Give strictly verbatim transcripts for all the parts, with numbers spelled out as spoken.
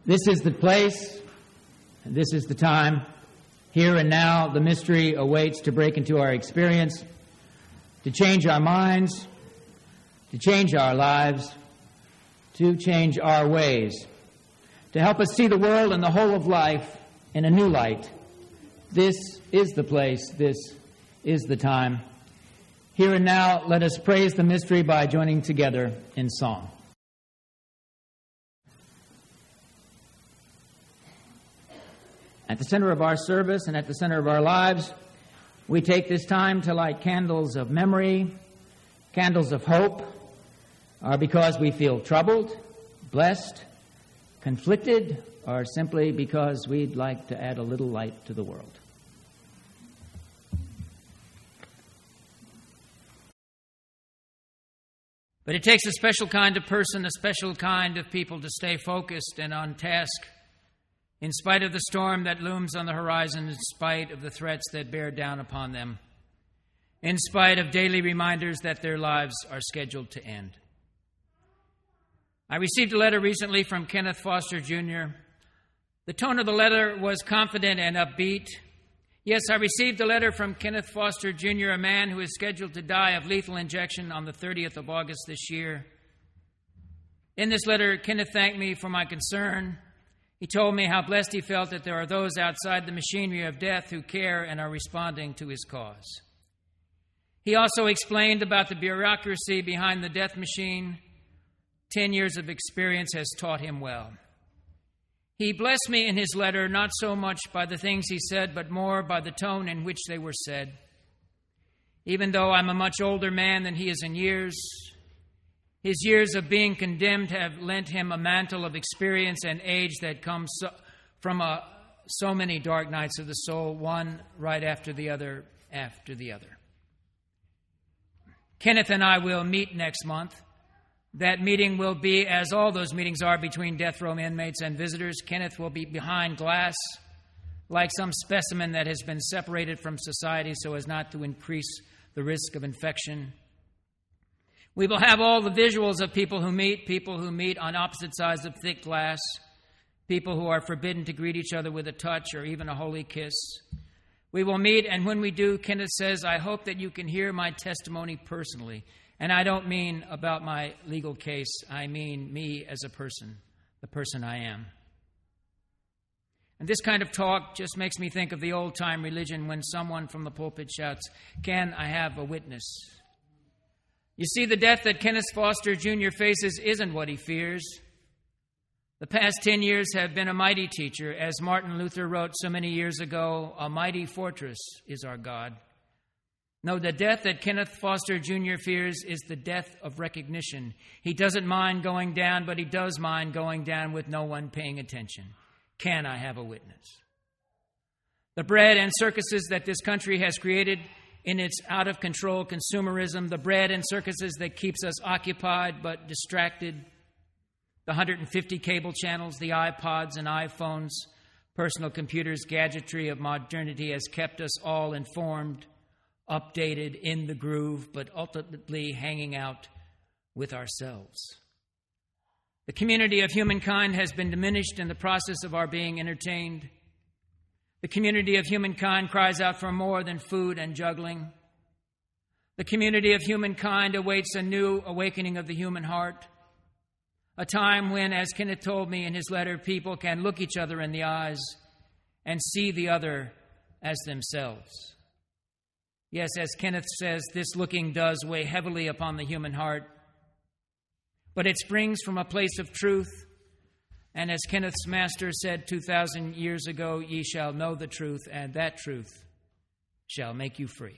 This is the place, and this is the time. Here and now, the mystery awaits to break into our experience, to change our minds, to change our lives, to change our ways, to help us see the world and the whole of life in a new light. This is the place, this is the time. Here and now, let us praise the mystery by joining together in song. At the center of our service and at the center of our lives, we take this time to light candles of memory, candles of hope, or because we feel troubled, blessed, conflicted, or simply because we'd like to add a little light to the world. But it takes a special kind of person, a special kind of people to stay focused and on task in spite of the storm that looms on the horizon, in spite of the threats that bear down upon them, in spite of daily reminders that their lives are scheduled to end. I received a letter recently from Kenneth Foster Junior The tone of the letter was confident and upbeat. Yes, I received a letter from Kenneth Foster Junior, a man who is scheduled to die of lethal injection on the thirtieth of August this year. In this letter, Kenneth thanked me for my concern. He told me how blessed he felt that there are those outside the machinery of death who care and are responding to his cause. He also explained about the bureaucracy behind the death machine. Ten years of experience has taught him well. He blessed me in his letter not so much by the things he said, but more by the tone in which they were said. Even though I'm a much older man than he is in years, his years of being condemned have lent him a mantle of experience and age that comes so, from a, so many dark nights of the soul, one right after the other after the other. Kenneth and I will meet next month. That meeting will be, as all those meetings are, between death row inmates and visitors. Kenneth will be behind glass, like some specimen that has been separated from society so as not to increase the risk of infection. We will have all the visuals of people who meet, people who meet on opposite sides of thick glass, people who are forbidden to greet each other with a touch or even a holy kiss. We will meet, and when we do, Kenneth says, I hope that you can hear my testimony personally. And I don't mean about my legal case. I mean me as a person, the person I am. And this kind of talk just makes me think of the old-time religion when someone from the pulpit shouts, can I have a witness? You see, the death that Kenneth Foster Junior faces isn't what he fears. The past ten years have been a mighty teacher. As Martin Luther wrote so many years ago, a mighty fortress is our God. No, the death that Kenneth Foster Junior fears is the death of recognition. He doesn't mind going down, but he does mind going down with no one paying attention. Can I have a witness? The bread and circuses that this country has created in its out-of-control consumerism, the bread and circuses that keeps us occupied but distracted, the one hundred fifty cable channels, the iPods and iPhones, personal computers, gadgetry of modernity has kept us all informed, updated, in the groove, but ultimately hanging out with ourselves. The community of humankind has been diminished in the process of our being entertained. The community of humankind cries out for more than food and juggling. The community of humankind awaits a new awakening of the human heart, a time when, as Kenneth told me in his letter, people can look each other in the eyes and see the other as themselves. Yes, as Kenneth says, this looking does weigh heavily upon the human heart, but it springs from a place of truth. And as Kenneth's master said two thousand years ago, ye shall know the truth, and that truth shall make you free.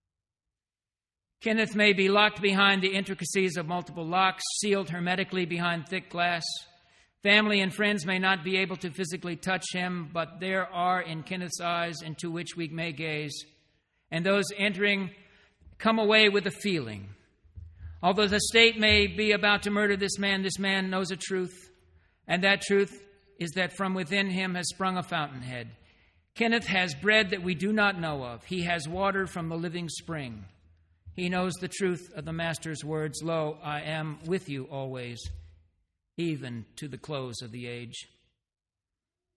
Kenneth may be locked behind the intricacies of multiple locks, sealed hermetically behind thick glass. Family and friends may not be able to physically touch him, but there are in Kenneth's eyes into which we may gaze, and those entering come away with a feeling. Although the state may be about to murder this man, this man knows a truth. And that truth is that from within him has sprung a fountainhead. Kenneth has bread that we do not know of. He has water from the living spring. He knows the truth of the Master's words, lo, I am with you always, even to the close of the age.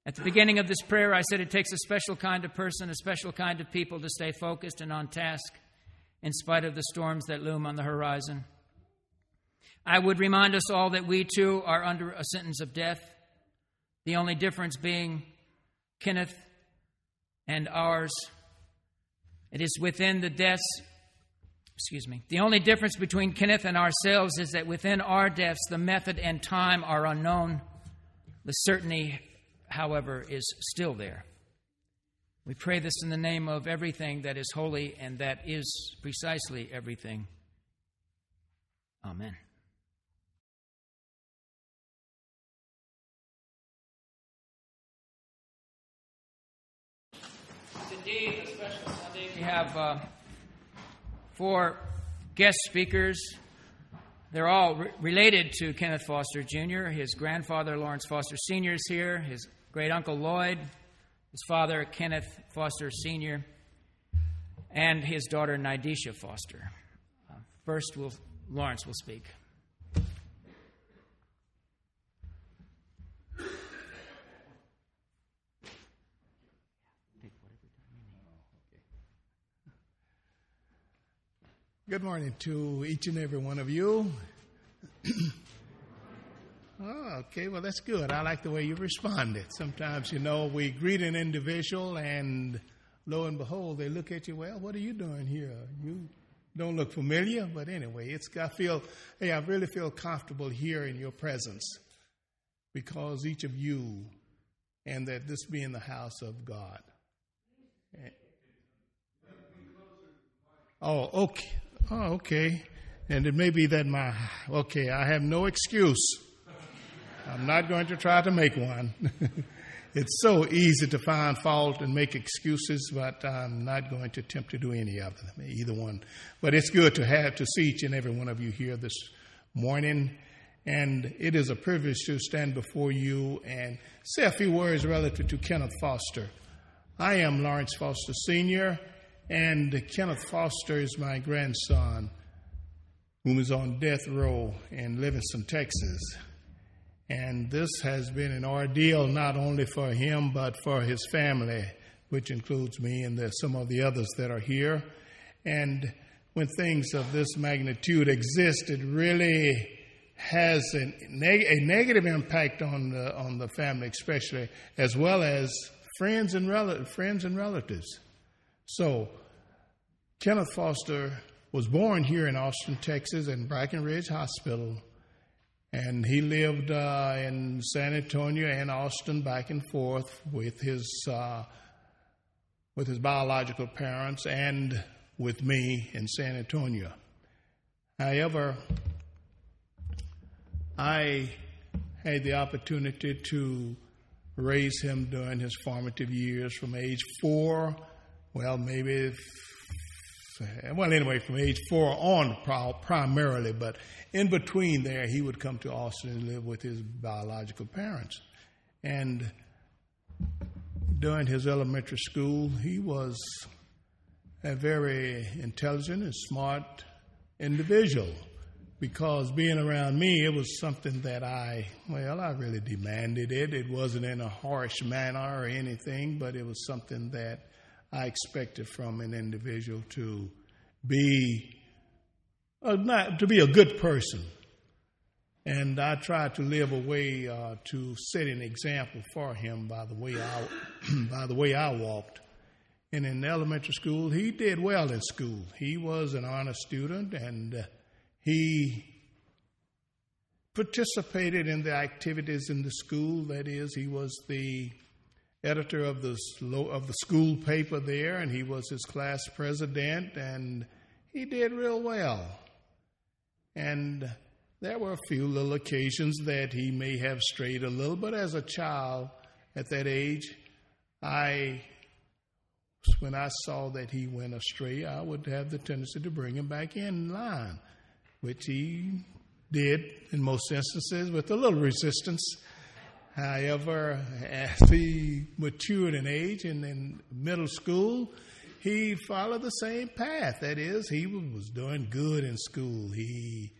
At the beginning of this prayer, I said it takes a special kind of person, a special kind of people to stay focused and on task in spite of the storms that loom on the horizon. I would remind us all that we too are under a sentence of death, the only difference being Kenneth and ours. It is within the deaths, excuse me, the only difference between Kenneth and ourselves is that within our deaths, the method and time are unknown. The certainty, however, is still there. We pray this in the name of everything that is holy and that is precisely everything. Amen. It's indeed a special Sunday. We have uh, four guest speakers. They're all re- related to Kenneth Foster Junior His grandfather, Lawrence Foster Senior, is here. His great-uncle, Lloyd. His father, Kenneth Foster Senior, and his daughter, Nidisha Foster. Uh, first, we'll, Lawrence will speak. Good morning to each and every one of you. Oh, okay, well, that's good. I like the way you responded. Sometimes, you know, we greet an individual and lo and behold, they look at you, well, what are you doing here? You don't look familiar, but anyway, it's, I feel, hey, I really feel comfortable here in your presence because each of you, and that this being the house of God. Oh, okay. Oh, okay. And it may be that my, okay, I have no excuse. I'm not going to try to make one. It's so easy to find fault and make excuses, but I'm not going to attempt to do any of them, either one. But it's good to have to see each and every one of you here this morning. And it is a privilege to stand before you and say a few words relative to Kenneth Foster. I am Lawrence Foster Senior, and Kenneth Foster is my grandson, whom is on death row in Livingston, Texas. And this has been an ordeal not only for him, but for his family, which includes me and the, some of the others that are here. And when things of this magnitude exist, it really has a, neg- a negative impact on the, on the family, especially, as well as friends and, rel- friends and relatives. So, Kenneth Foster was born here in Austin, Texas, in Brackenridge Hospital. And he lived uh, in San Antonio and Austin back and forth with his uh, with his biological parents and with me in San Antonio. However, I had the opportunity to raise him during his formative years from age four, well, maybe, well, anyway, from age four on primarily, but in between there, he would come to Austin and live with his biological parents. And during his elementary school, he was a very intelligent and smart individual because being around me, it was something that I, well, I really demanded it. It wasn't in a harsh manner or anything, but it was something that I expected from an individual to be Uh, not, to be a good person. And I tried to live a way uh, to set an example for him by the way I, by the way I walked. And in elementary school, he did well in school. He was an honor student, and uh, he participated in the activities in the school. That is, he was the editor of the of the school paper there, and he was his class president, and he did real well. And there were a few little occasions that he may have strayed a little, but as a child at that age, I, when I saw that he went astray, I would have the tendency to bring him back in line, which he did in most instances with a little resistance. However, as he matured in age and in middle school, he followed the same path. That is, he was doing good in school. He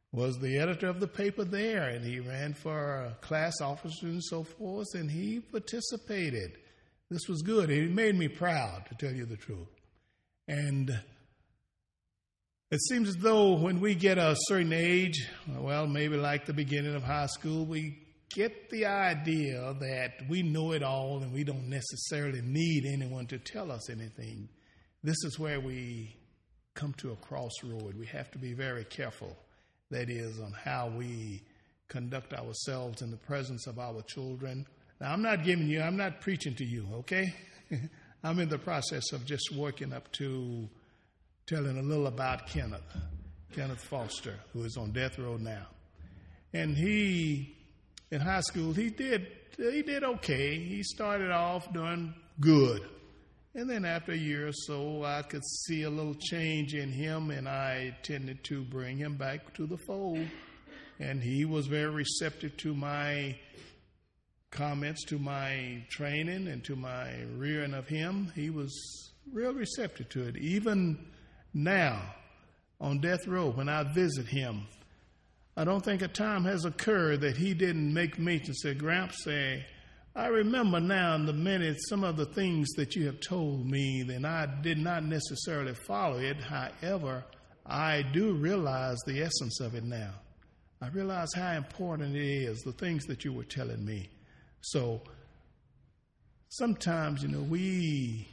was the editor of the paper there, and he ran for a class officer and so forth, and he participated. This was good. It made me proud, to tell you the truth. And it seems as though when we get a certain age, well, maybe like the beginning of high school, we get the idea that we know it all and we don't necessarily need anyone to tell us anything. This is where we come to a crossroad. We have to be very careful, that is, on how we conduct ourselves in the presence of our children. Now, I'm not giving you, I'm not preaching to you, okay? I'm in the process of just working up to telling a little about Kenneth, Kenneth Foster, who is on death row now. And he, in high school, he did he did okay. He started off doing good. And then after a year or so, I could see a little change in him, and I tended to bring him back to the fold. And he was very receptive to my comments, to my training, and to my rearing of him. He was real receptive to it. Even now, on death row, when I visit him, I don't think a time has occurred that he didn't make mention, say, Gramps, say, I remember now in the minute some of the things that you have told me, then I did not necessarily follow it. However, I do realize the essence of it now. I realize how important it is, the things that you were telling me. So sometimes, you know, we...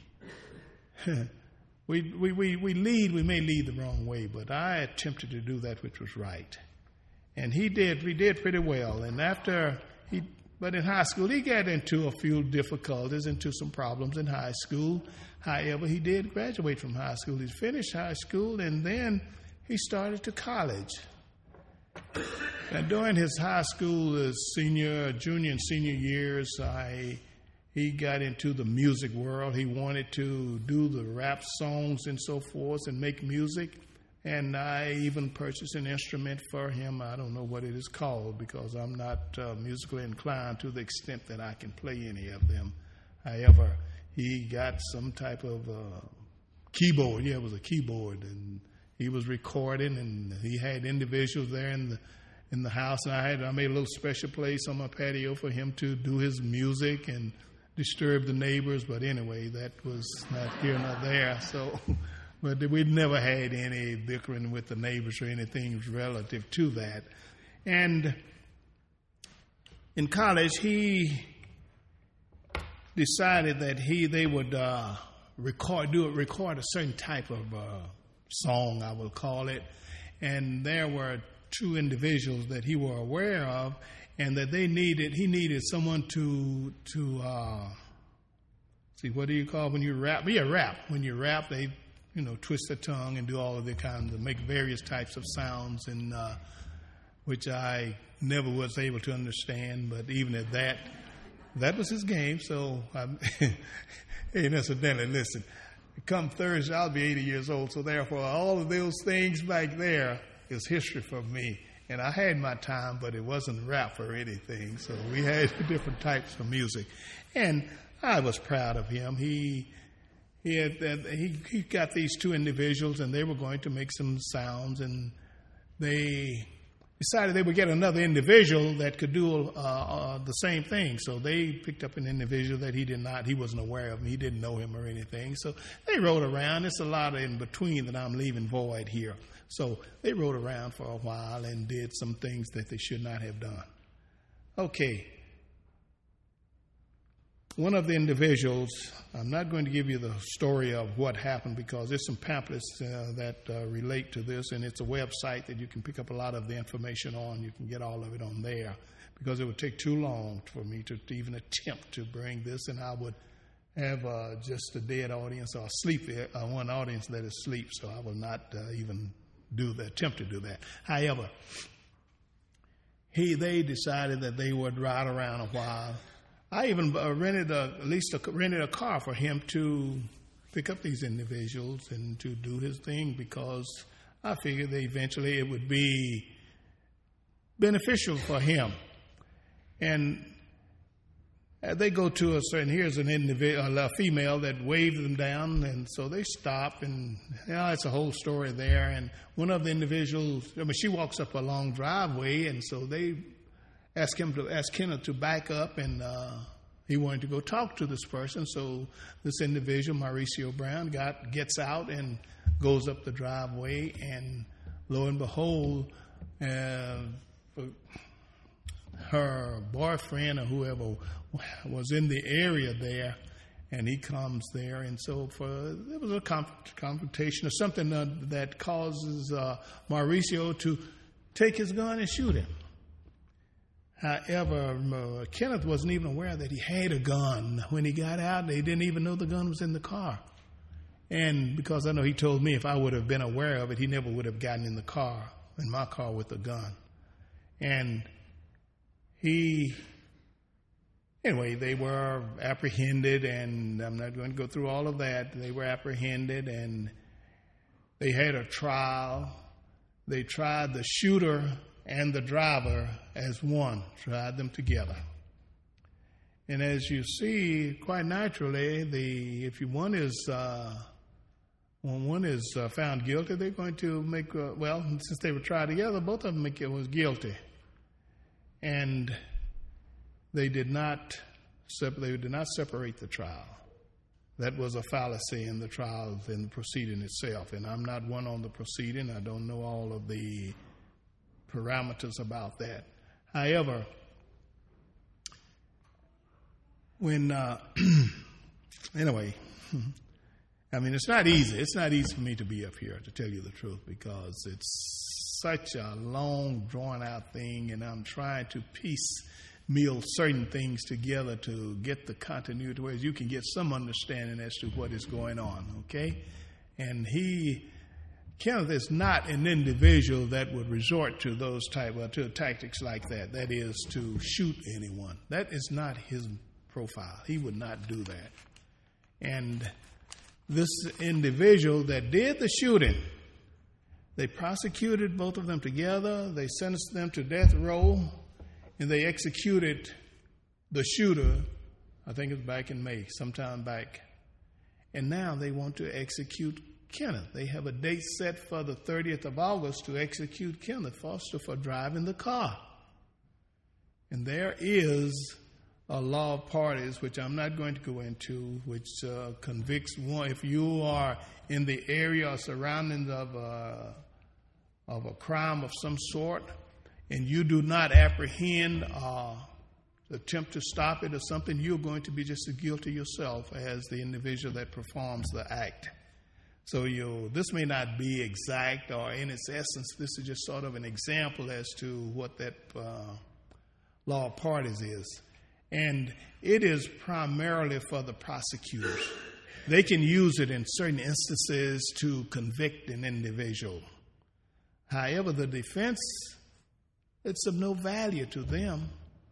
We, we, we, we lead, we may lead the wrong way, but I attempted to do that which was right. And he did, we did pretty well. And after he, but in high school, he got into a few difficulties, into some problems in high school. However, he did graduate from high school. He finished high school, and then he started to college. And during his high school, his senior, junior and senior years, I... He got into the music world. He wanted to do the rap songs and so forth and make music. And I even purchased an instrument for him. I don't know what it is called because I'm not uh, musically inclined to the extent that I can play any of them. However, he got some type of uh, keyboard. Yeah, it was a keyboard. And he was recording, and he had individuals there in the in the house. And I had I made a little special place on my patio for him to do his music and disturb the neighbors, but anyway, that was not here nor there. So, but we'd never had any bickering with the neighbors or anything relative to that. And in college, he decided that he they would uh, record, do it, record a certain type of uh, song, I will call it. And there were two individuals that he were aware of, and that they needed, he needed someone to, to uh, see, what do you call when you rap? Yeah, rap. When you rap, they, you know, twist their tongue and do all of the kinds of, make various types of sounds, and uh, which I never was able to understand, but even at that, that was his game. So, I'm, hey, incidentally, listen, come Thursday, I'll be eighty years old, so therefore all of those things back there is history for me. And I had my time, but it wasn't rap or anything. So we had different types of music. And I was proud of him. He he had he, he got these two individuals, and they were going to make some sounds. And they decided they would get another individual that could do uh, uh, the same thing. So they picked up an individual that he did not, he wasn't aware of him. He didn't know him or anything. So they rode around. It's a lot of in between that I'm leaving void here. So they rode around for a while and did some things that they should not have done. Okay. One of the individuals, I'm not going to give you the story of what happened because there's some pamphlets uh, that uh, relate to this, and it's a website that you can pick up a lot of the information on. You can get all of it on there because it would take too long for me to, to even attempt to bring this, and I would have uh, just a dead audience or sleep, uh, one audience that is asleep, so I will not uh, even do the attempt to do that. However, he they decided that they would ride around a while. I even uh, rented a, at least a, rented a car for him to pick up these individuals and to do his thing because I figured that eventually it would be beneficial for him. And uh, they go to a certain, here's an individual, a female that waved them down, and so they stop, and you know, it's a whole story there. And one of the individuals, I mean, she walks up a long driveway, and so they ask him to, ask Kenneth to back up, and uh, he wanted to go talk to this person. So this individual, Mauricio Brown, got gets out and goes up the driveway, and lo and behold, uh, her boyfriend or whoever was in the area there, and he comes there, and so for there was a conf- confrontation or something uh, that causes uh, Mauricio to take his gun and shoot him. However, uh, Kenneth wasn't even aware that he had a gun. When he got out, they didn't even know the gun was in the car. And because I know he told me if I would have been aware of it, he never would have gotten in the car, in my car with a gun. And he, anyway, they were apprehended, and I'm not going to go through all of that. They were apprehended, and they had a trial. They tried the shooter and the driver as one, tried them together. And as you see, quite naturally, the if you, one is uh, when one is uh, found guilty, they're going to make uh, well, since they were tried together, both of them make it was guilty, and they did not they did not separate the trial. That was a fallacy in the trial, in the proceeding itself. And I'm not one on the proceeding. I don't know all of the parameters about that. However, when, uh, anyway, I mean, it's not easy. It's not easy for me to be up here, to tell you the truth, because it's such a long, drawn-out thing, and I'm trying to piecemeal certain things together to get the continuity, whereas you can get some understanding as to what is going on, okay? And he... Kenneth is not an individual that would resort to those type uh, to tactics like that. That is to shoot anyone. That is not his profile. He would not do that. And this individual that did the shooting, they prosecuted both of them together. They sentenced them to death row, and they executed the shooter. I think it was back in May, sometime back. And now they want to execute Kenneth. They have a date set for the thirtieth of August to execute Kenneth Foster for driving the car. And there is a law of parties, which I'm not going to go into, which uh, convicts one. If you are in the area or surroundings of a, of a crime of some sort, and you do not apprehend or attempt to stop it or something, you're going to be just as guilty yourself as the individual that performs the act. So you, this may not be exact, or in its essence, this is just sort of an example as to what that uh, law of parties is. And it is primarily for the prosecutors. They can use it in certain instances to convict an individual. However, the defense, it's of no value to them.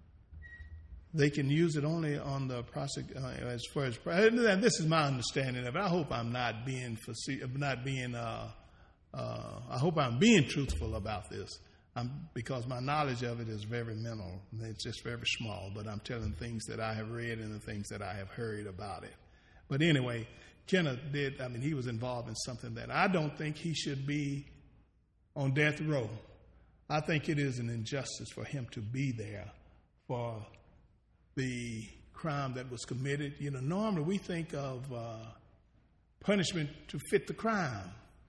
They can use it only on the prosec- uh, as far as, and this is my understanding of it. I hope I'm not being, not being, uh, uh, I hope I'm being truthful about this, I'm, because my knowledge of it is very minimal. It's just very small, but I'm telling things that I have read and the things that I have heard about it. But anyway, Kenneth did, I mean, he was involved in something that I don't think he should be on death row. I think it is an injustice for him to be there for the crime that was committed. You know, normally we think of uh, punishment to fit the crime.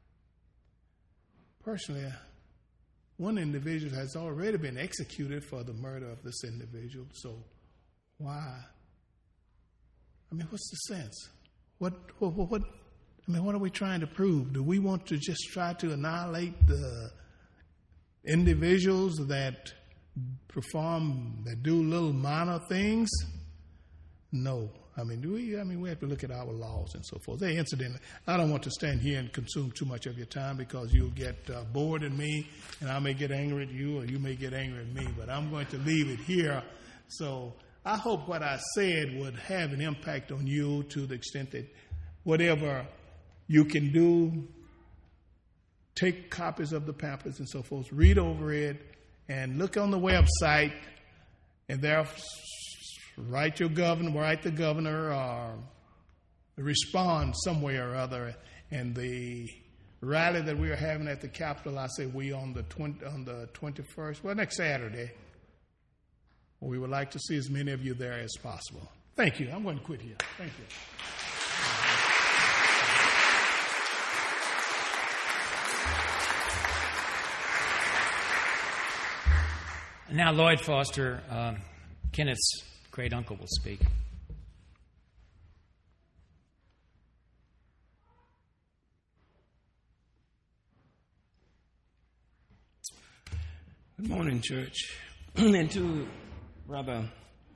Personally, one individual has already been executed for the murder of this individual, so why? I mean, what's the sense? What, what, what, I mean, what are we trying to prove? Do we want to just try to annihilate the individuals that perform, that do little minor things? No. I mean, do we, I mean, we have to look at our laws and so forth. Hey, incidentally, I don't want to stand here and consume too much of your time, because you'll get uh, bored in me, and I may get angry at you, or you may get angry at me, but I'm going to leave it here. So I hope what I said would have an impact on you, to the extent that whatever you can do, take copies of the pamphlets and so forth, read over it, and look on the website, and there are write your governor, write the governor, or respond some way or other. And the rally that we are having at the Capitol, I say we on the twenty, on the twenty-first, well, next Saturday. We would like to see as many of you there as possible. Thank you. I'm going to quit here. Thank you. Now Lloyd Foster, uh, Kenneth's great uncle, will speak. Good morning, church. And to brother,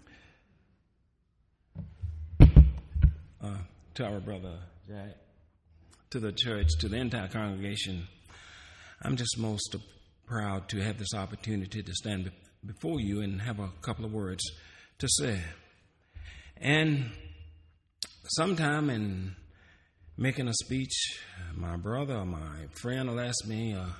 uh, to our brother Jack, to the church, to the entire congregation, I'm just most proud to have this opportunity to stand be- before you and have a couple of words to say. And sometime in making a speech, my brother or my friend will ask me, uh,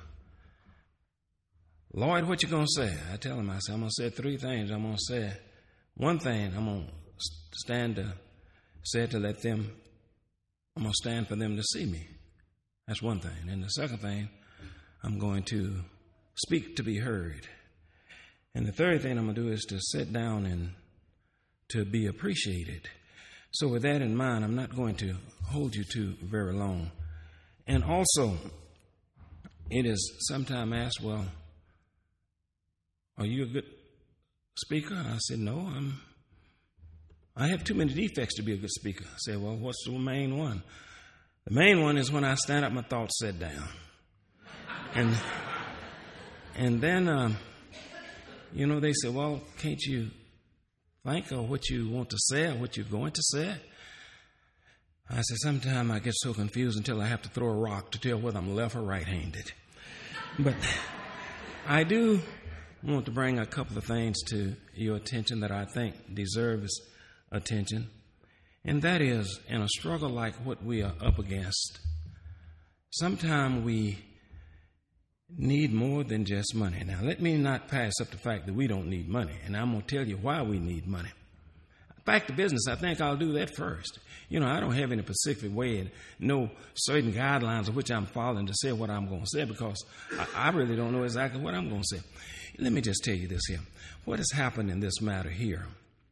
Lloyd, what you going to say? I tell him, I say, I'm going to say three things. I'm going to say one thing, I'm going to stand to say to let them, I'm going to stand for them to see me. That's one thing. And the second thing, I'm going to speak to be heard. And the third thing I'm going to do is to sit down and to be appreciated. So with that in mind, I'm not going to hold you too very long. And also, it is sometimes asked, well, are you a good speaker? I said, no, I'm, I have too many defects to be a good speaker. I said, well, what's the main one? The main one is when I stand up, my thoughts sit down. And and then, um, you know, they say, well, can't you think of what you want to say or what you're going to say? I said, sometimes I get so confused until I have to throw a rock to tell whether I'm left or right-handed. But I do want to bring a couple of things to your attention that I think deserves attention. And that is, in a struggle like what we are up against, sometimes we need more than just money. Now, let me not pass up the fact that we don't need money, and I'm going to tell you why we need money. Back to business, I think I'll do that first. You know, I don't have any specific way and no certain guidelines of which I'm following to say what I'm going to say because I, I really don't know exactly what I'm going to say. Let me just tell you this here. What has happened in this matter here?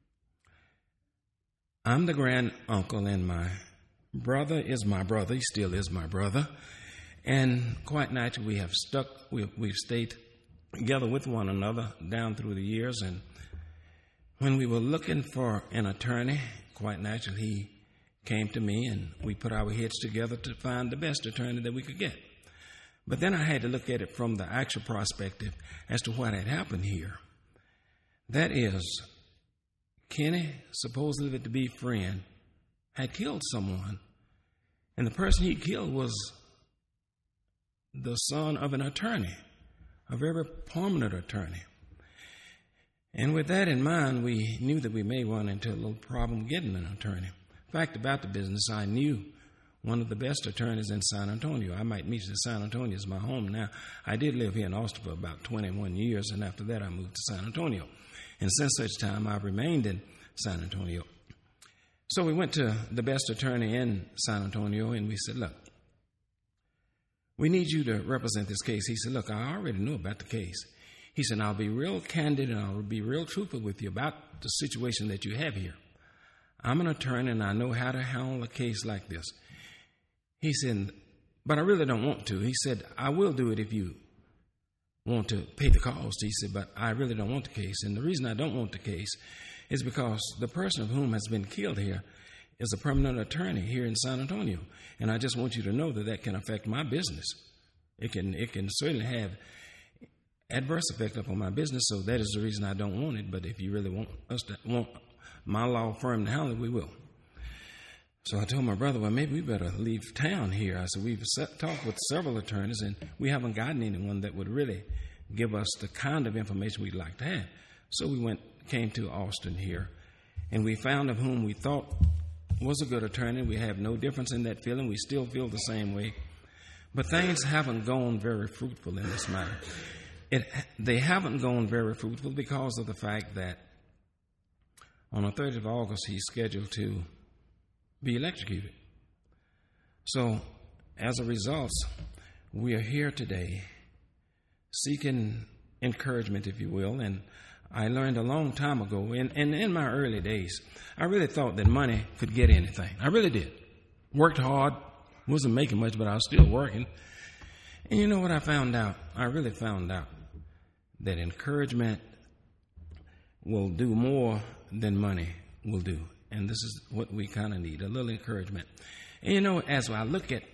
I'm the grand uncle, and my brother is my brother. He still is my brother. And quite naturally, we have stuck, we, we've stayed together with one another down through the years. And when we were looking for an attorney, quite naturally, he came to me, and we put our heads together to find the best attorney that we could get. But then I had to look at it from the actual perspective as to what had happened here. That is, Kenny, supposedly to be friend, had killed someone. And the person he killed was the son of an attorney, a very prominent attorney. And with that in mind, we knew that we may run into a little problem getting an attorney. In fact, about the business, I knew one of the best attorneys in San Antonio. I might meet you in San Antonio as my home now. I did live here in Austin for about twenty-one years, and after that I moved to San Antonio. And since such time, I've remained in San Antonio. So we went to the best attorney in San Antonio, and we said, look, we need you to represent this case. He said, look, I already know about the case. He said, I'll be real candid and I'll be real truthful with you about the situation that you have here. I'm an attorney and I know how to handle a case like this. He said, but I really don't want to. He said, I will do it if you want to pay the cost. He said, but I really don't want the case. And the reason I don't want the case is because the person of whom has been killed here is a permanent attorney here in San Antonio. And I just want you to know that that can affect my business. It can it can certainly have adverse effect upon my business, so that is the reason I don't want it. But if you really want us to want my law firm to handle it, we will. So I told my brother, well, maybe we better leave town here. I said, we've set, talked with several attorneys, and we haven't gotten anyone that would really give us the kind of information we'd like to have. So we went, came to Austin here, and we found of whom we thought was a good attorney. We have no difference in that feeling. We still feel the same way. But things haven't gone very fruitful in this matter. It, they haven't gone very fruitful because of the fact that On the thirtieth of August, he's scheduled to be electrocuted. So, as a result, we are here today seeking encouragement, if you will. And I learned a long time ago, in, in, in my early days, I really thought that money could get anything. I really did. Worked hard, wasn't making much, but I was still working. And you know what I found out? I really found out that encouragement will do more than money will do. And this is what we kind of need, a little encouragement. And you know, as I look at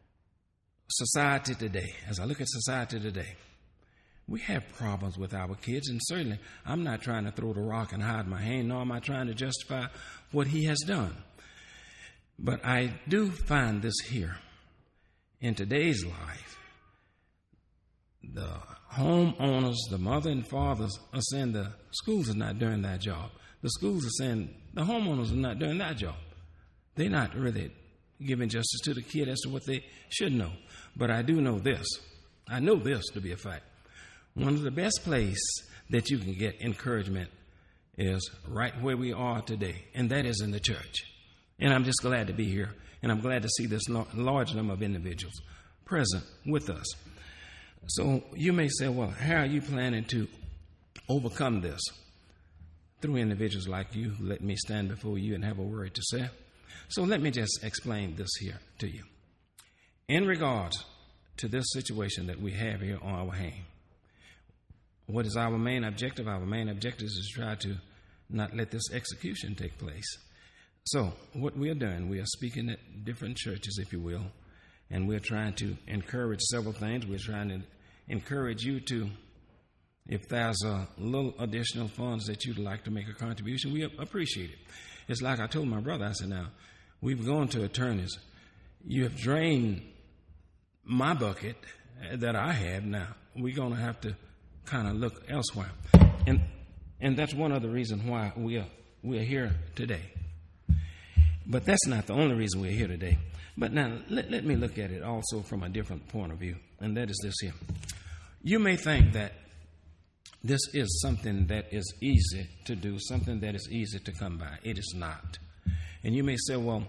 society today, as I look at society today, we have problems with our kids, and certainly I'm not trying to throw the rock and hide my hand, nor am I trying to justify what he has done. But I do find this here. In today's life, the homeowners, the mother and fathers are saying the schools are not doing that job. The schools are saying the homeowners are not doing that job. They're not really giving justice to the kid as to what they should know. But I do know this. I know this to be a fact. One of the best places that you can get encouragement is right where we are today, and that is in the church. And I'm just glad to be here, and I'm glad to see this large number of individuals present with us. So you may say, well, how are you planning to overcome this? Through individuals like you who let me stand before you and have a word to say. So let me just explain this here to you. In regards to this situation that we have here on our hand, what is our main objective? Our main objective is to try to not let this execution take place. So what we are doing, we are speaking at different churches, if you will, and we're trying to encourage several things. We're trying to encourage you to, if there's a little additional funds that you'd like to make a contribution, we appreciate it. It's like I told my brother, I said, now, we've gone to attorneys. You have drained my bucket that I have. Now, we're going to have to kind of look elsewhere. And and that's one of the reasons why we are, we are here today. But that's not the only reason we're here today. But now, let, let me look at it also from a different point of view, and that is this here. You may think that this is something that is easy to do, something that is easy to come by. It is not. And you may say, well,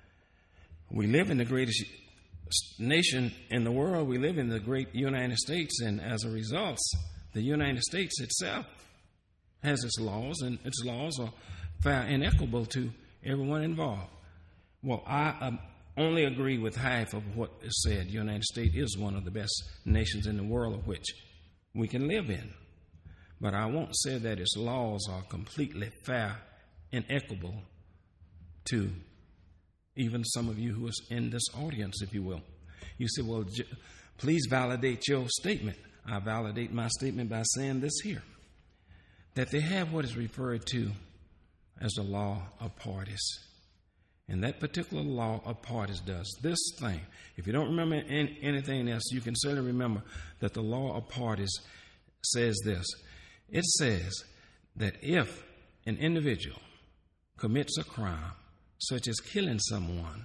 we live in the greatest nation in the world. We live in the great United States, and as a result, the United States itself has its laws, and its laws are fair and equitable to everyone involved. Well, I um, only agree with half of what is said. The United States is one of the best nations in the world of which we can live in. But I won't say that its laws are completely fair and equitable to even some of you who is in this audience, if you will. You say, well, j- please validate your statement. I validate my statement by saying this here, that they have what is referred to as the law of parties. And that particular law of parties does this thing. If you don't remember in, anything else, you can certainly remember that the law of parties says this. It says that if an individual commits a crime, such as killing someone,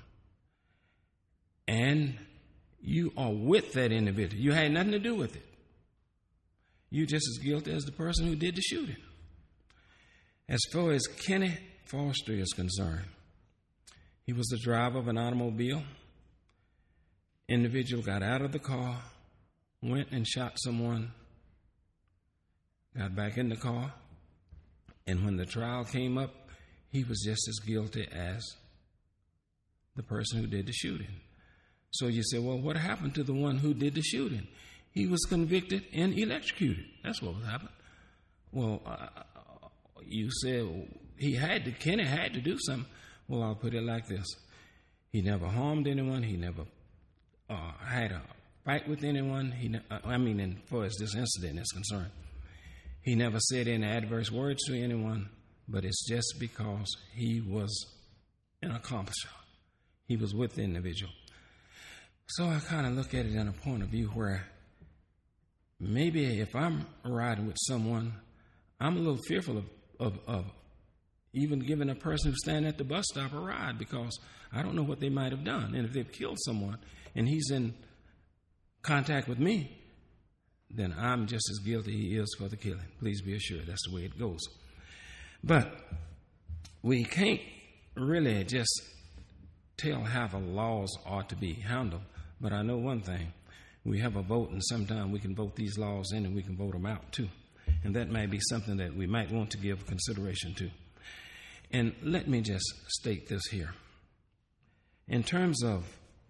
and you are with that individual, you had nothing to do with it, you're just as guilty as the person who did the shooting. As far as Kenny Foster is concerned, he was the driver of an automobile. Individual got out of the car, went and shot someone, got back in the car, and when the trial came up, he was just as guilty as the person who did the shooting. So you say, well, what happened to the one who did the shooting? He was convicted and electrocuted. That's what happened. Well, uh, you said well, he had to, Kenny had to do something. Well, I'll put it like this. He never harmed anyone. He never uh, had a fight with anyone. He, ne- I mean, as far as this incident is concerned, he never said any adverse words to anyone, but it's just because he was an accomplicer. He was with the individual. So I kind of look at it in a point of view where maybe if I'm riding with someone, I'm a little fearful of, of, of even giving a person who's standing at the bus stop a ride because I don't know what they might have done. And if they've killed someone and he's in contact with me, then I'm just as guilty he is for the killing. Please be assured that's the way it goes. But we can't really just tell how the laws ought to be handled, but I know one thing. We have a vote, and sometimes we can vote these laws in and we can vote them out too. And that might be something that we might want to give consideration to. And let me just state this here. In terms of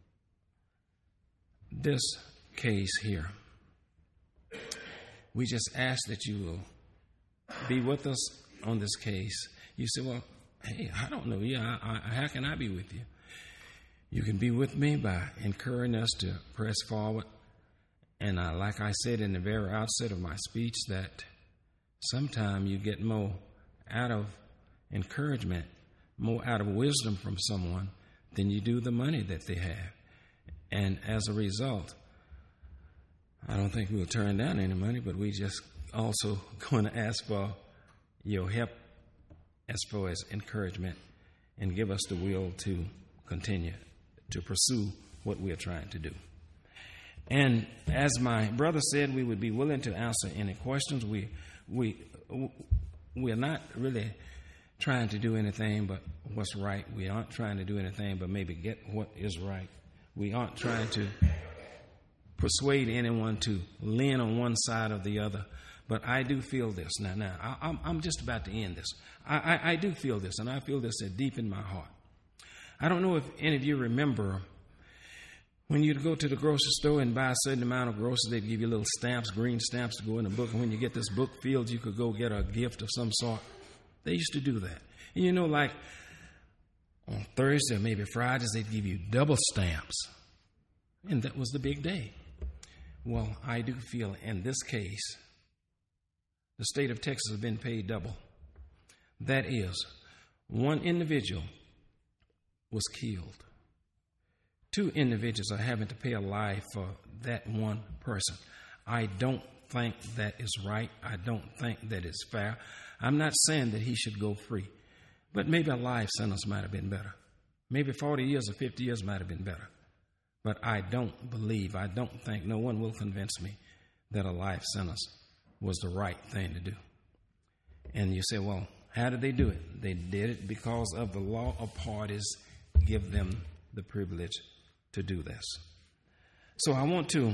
this case here, we just ask that you will be with us on this case. You say, well, hey, I don't know you. I, I, how can I be with you? You can be with me by encouraging us to press forward. And uh, like I said in the very outset of my speech, that sometimes you get more out of encouragement, more out of wisdom from someone than you do the money that they have. And as a result, I don't think we'll turn down any money, but we just also going to ask for your help as far as encouragement and give us the will to continue to pursue what we are trying to do. And as my brother said, we would be willing to answer any questions. We we we are not really trying to do anything but what's right. We aren't trying to do anything but maybe get what is right. We aren't trying to persuade anyone to lean on one side or the other. But I do feel this. Now, now I, I'm, I'm just about to end this. I, I, I do feel this, and I feel this deep in my heart. I don't know if any of you remember when you'd go to the grocery store and buy a certain amount of groceries, they'd give you little stamps, green stamps to go in the book. And when you get this book filled, you could go get a gift of some sort. They used to do that. And you know, like on Thursday or maybe Fridays, they'd give you double stamps. And that was the big day. Well, I do feel in this case, the state of Texas has been paid double. That is, one individual was killed. Two individuals are having to pay a life for that one person. I don't think that is right. I don't think that is fair. I'm not saying that he should go free, but maybe a life sentence might have been better. Maybe forty years or fifty years might have been better. But I don't believe, I don't think, no one will convince me that a life sentence was the right thing to do. And you say, well, how did they do it? They did it because of the law of parties give them the privilege to do this. So I want to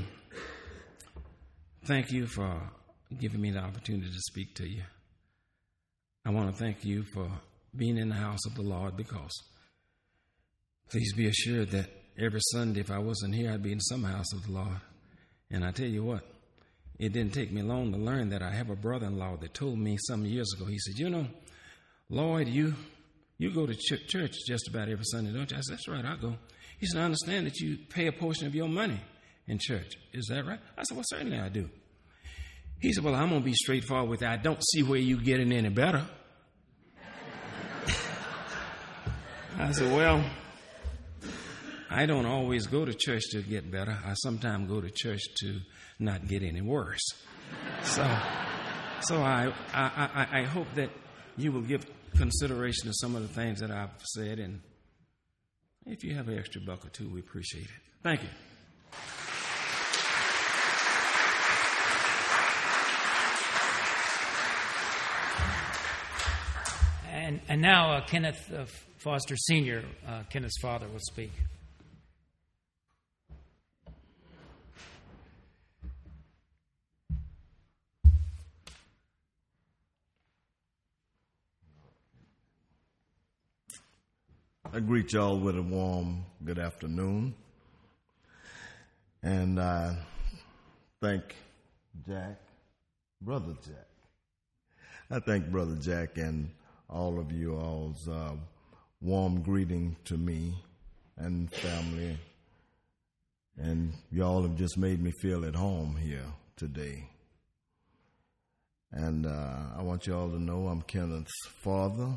thank you for giving me the opportunity to speak to you. I want to thank you for being in the house of the Lord, because please be assured that every Sunday, if I wasn't here, I'd be in some house of the Lord. And I tell you what, it didn't take me long to learn that I have a brother-in-law that told me some years ago, he said, you know, Lloyd, you you go to ch- church just about every Sunday, don't you? I said, that's right, I go. He said, I understand that you pay a portion of your money in church. Is that right? I said, well, certainly I do. He said, well, I'm going to be straightforward with that. I don't see where you're getting any better. I said, well, I don't always go to church to get better. I sometimes go to church to not get any worse. So, so I, I, I, I hope that you will give consideration to some of the things that I've said, and if you have an extra buck or two, we appreciate it. Thank you. And, and now uh, Kenneth uh, Foster Senior, uh, Kenneth's father, will speak. I greet y'all with a warm good afternoon. And I thank Jack, Brother Jack. I thank Brother Jack and all of you all's uh, warm greeting to me and family. And y'all have just made me feel at home here today. And uh, I want y'all to know I'm Kenneth's father.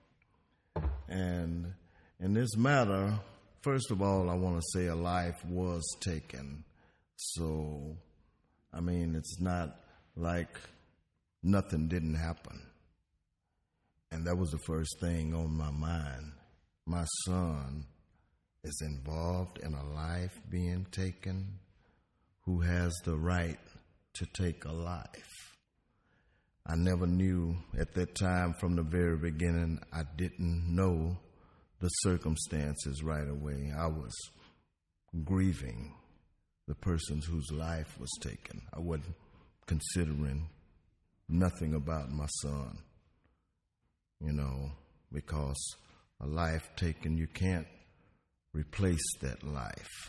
And in this matter, first of all, I want to say a life was taken. So, I mean, it's not like nothing didn't happen. And that was the first thing on my mind. My son is involved in a life being taken. Who has the right to take a life? I never knew at that time from the very beginning. I didn't know the circumstances right away. I was grieving the persons whose life was taken. I wasn't considering nothing about my son, you know, because a life taken, you can't replace that life.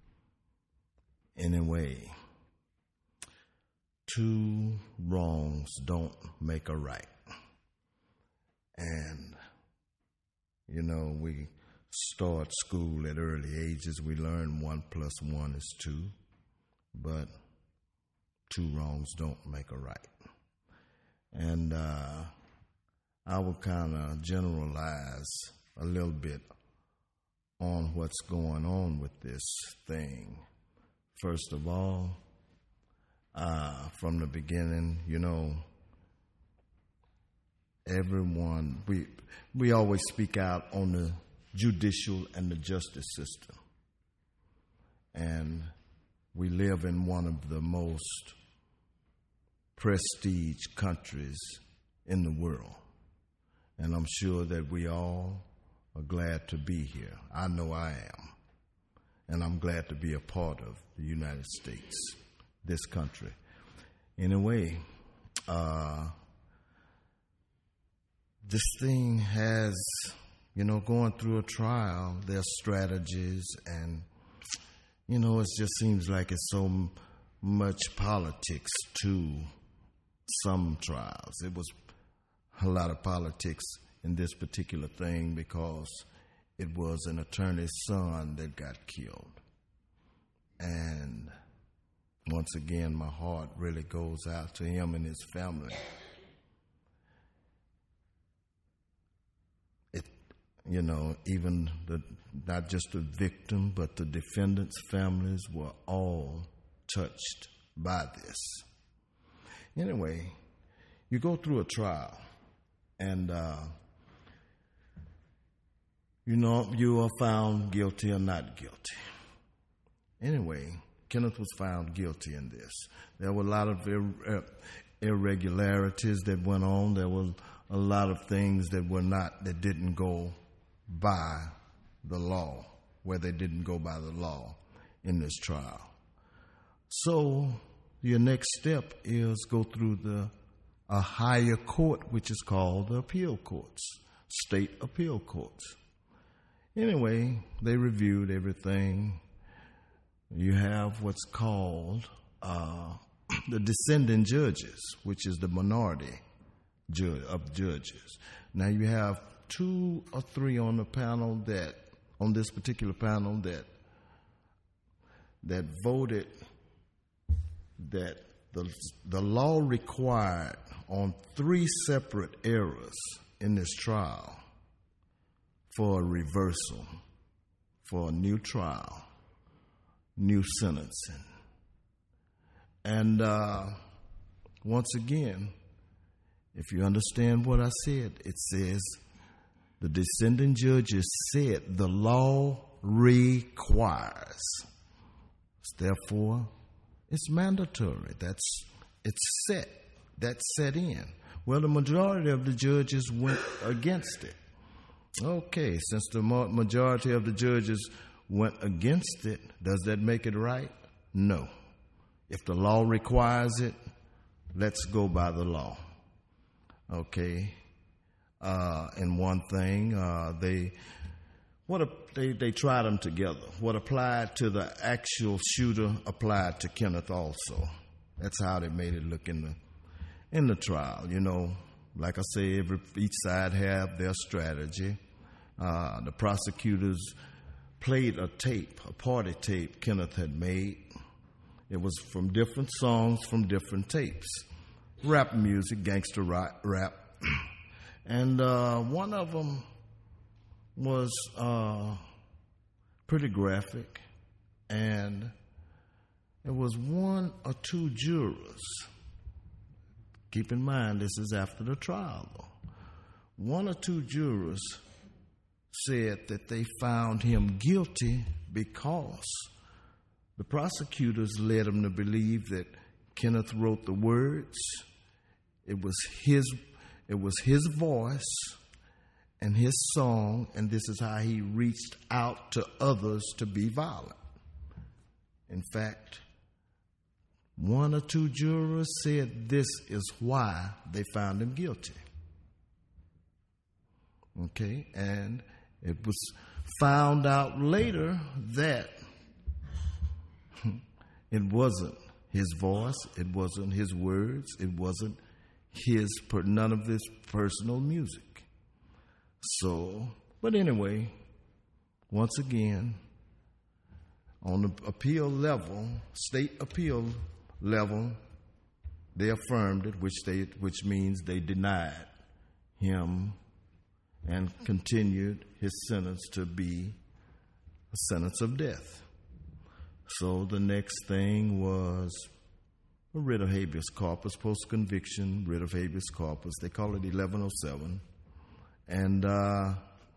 Anyway, two wrongs don't make a right. And, you know, we start school at early ages. We learn one plus one is two, but two wrongs don't make a right. And uh, I will kind of generalize a little bit on what's going on with this thing. First of all, uh, from the beginning, you know, everyone, we we always speak out on the judicial and the justice system. And we live in one of the most prestige countries in the world. And I'm sure that we all are glad to be here. I know I am. And I'm glad to be a part of the United States, this country. Anyway, uh, this thing has, you know, going through a trial, there's strategies, and, you know, it just seems like it's so m- much politics to some trials. It was a lot of politics in this particular thing because it was an attorney's son that got killed. And once again, my heart really goes out to him and his family. It, you know, even the not just the victim, but the defendant's families were all touched by this. Anyway, you go through a trial, and uh, you know you are found guilty or not guilty. Anyway, Kenneth was found guilty in this. There were a lot of ir- irregularities that went on. There were a lot of things that were not, that didn't go by the law, where they didn't go by the law in this trial. So your next step is go through the a higher court, which is called the appeal courts, state appeal courts. Anyway, they reviewed everything. You have what's called uh, the dissenting judges, which is the minority ju- of judges. Now you have two or three on the panel that, on this particular panel that that voted that the the law required on three separate errors in this trial for a reversal, for a new trial, new sentencing. And uh, once again, if you understand what I said, it says the dissenting judges said the law requires. Therefore, it's mandatory. That's it's set. That's set in. Well, the majority of the judges went against it. Okay, since the majority of the judges went against it, does that make it right? No. If the law requires it, let's go by the law. Okay. Uh, and one thing, uh, they what a, they they tried them together. What applied to the actual shooter applied to Kenneth also. That's how they made it look in the in the trial. You know, like I say, every each side have their strategy. Uh, the prosecutors played a tape, a party tape Kenneth had made. It was from different songs from different tapes, rap music, gangster rap, rap. And uh, one of them was uh, pretty graphic, and it was one or two jurors. Keep in mind, this is after the trial, though. One or two jurors said that they found him guilty because the prosecutors led them to believe that Kenneth wrote the words. It was his, it was his voice and his song, and this is how he reached out to others to be violent. In fact, one or two jurors said this is why they found him guilty. Okay, and it was found out later that it wasn't his voice, it wasn't his words, it wasn't his, none of this personal music. So, but anyway, once again, on the appeal level, state appeal level, they affirmed it, which they, which means they denied him and continued his sentence to be a sentence of death. So the next thing was a writ of habeas corpus, post-conviction writ of habeas corpus. They call it eleven oh seven. And uh,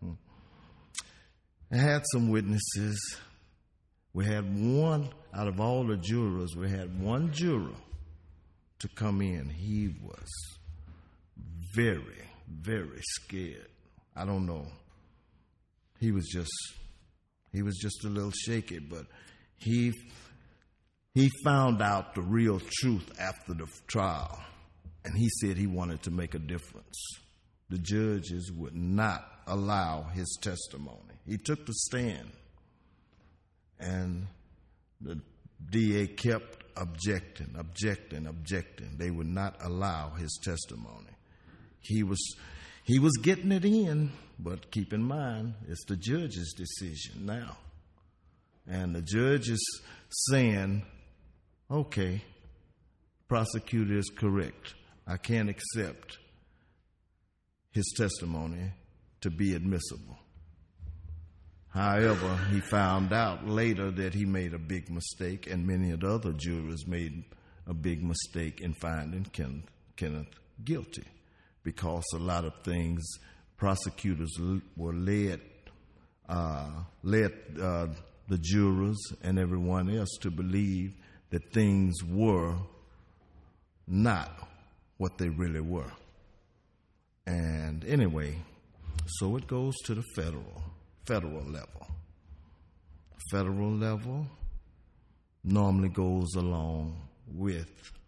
I had some witnesses. We had one, out of all the jurors, we had one juror to come in. He was very, very scared. I don't know. He was just, he was just a little shaky, but he, he found out the real truth after the trial, and he said he wanted to make a difference. The judges would not allow his testimony. He took the stand, and the D A kept objecting, objecting, objecting. They would not allow his testimony. He was, he was getting it in, but keep in mind, it's the judge's decision now. And the judge is saying, okay, prosecutor is correct. I can't accept his testimony to be admissible. However, he found out later that he made a big mistake, and many of the other jurors made a big mistake in finding Kenneth, Kenneth guilty, because a lot of things prosecutors were led, uh, led uh, the jurors and everyone else to believe that things were not what they really were. And anyway, so it goes to the federal, federal level. Federal level normally goes along with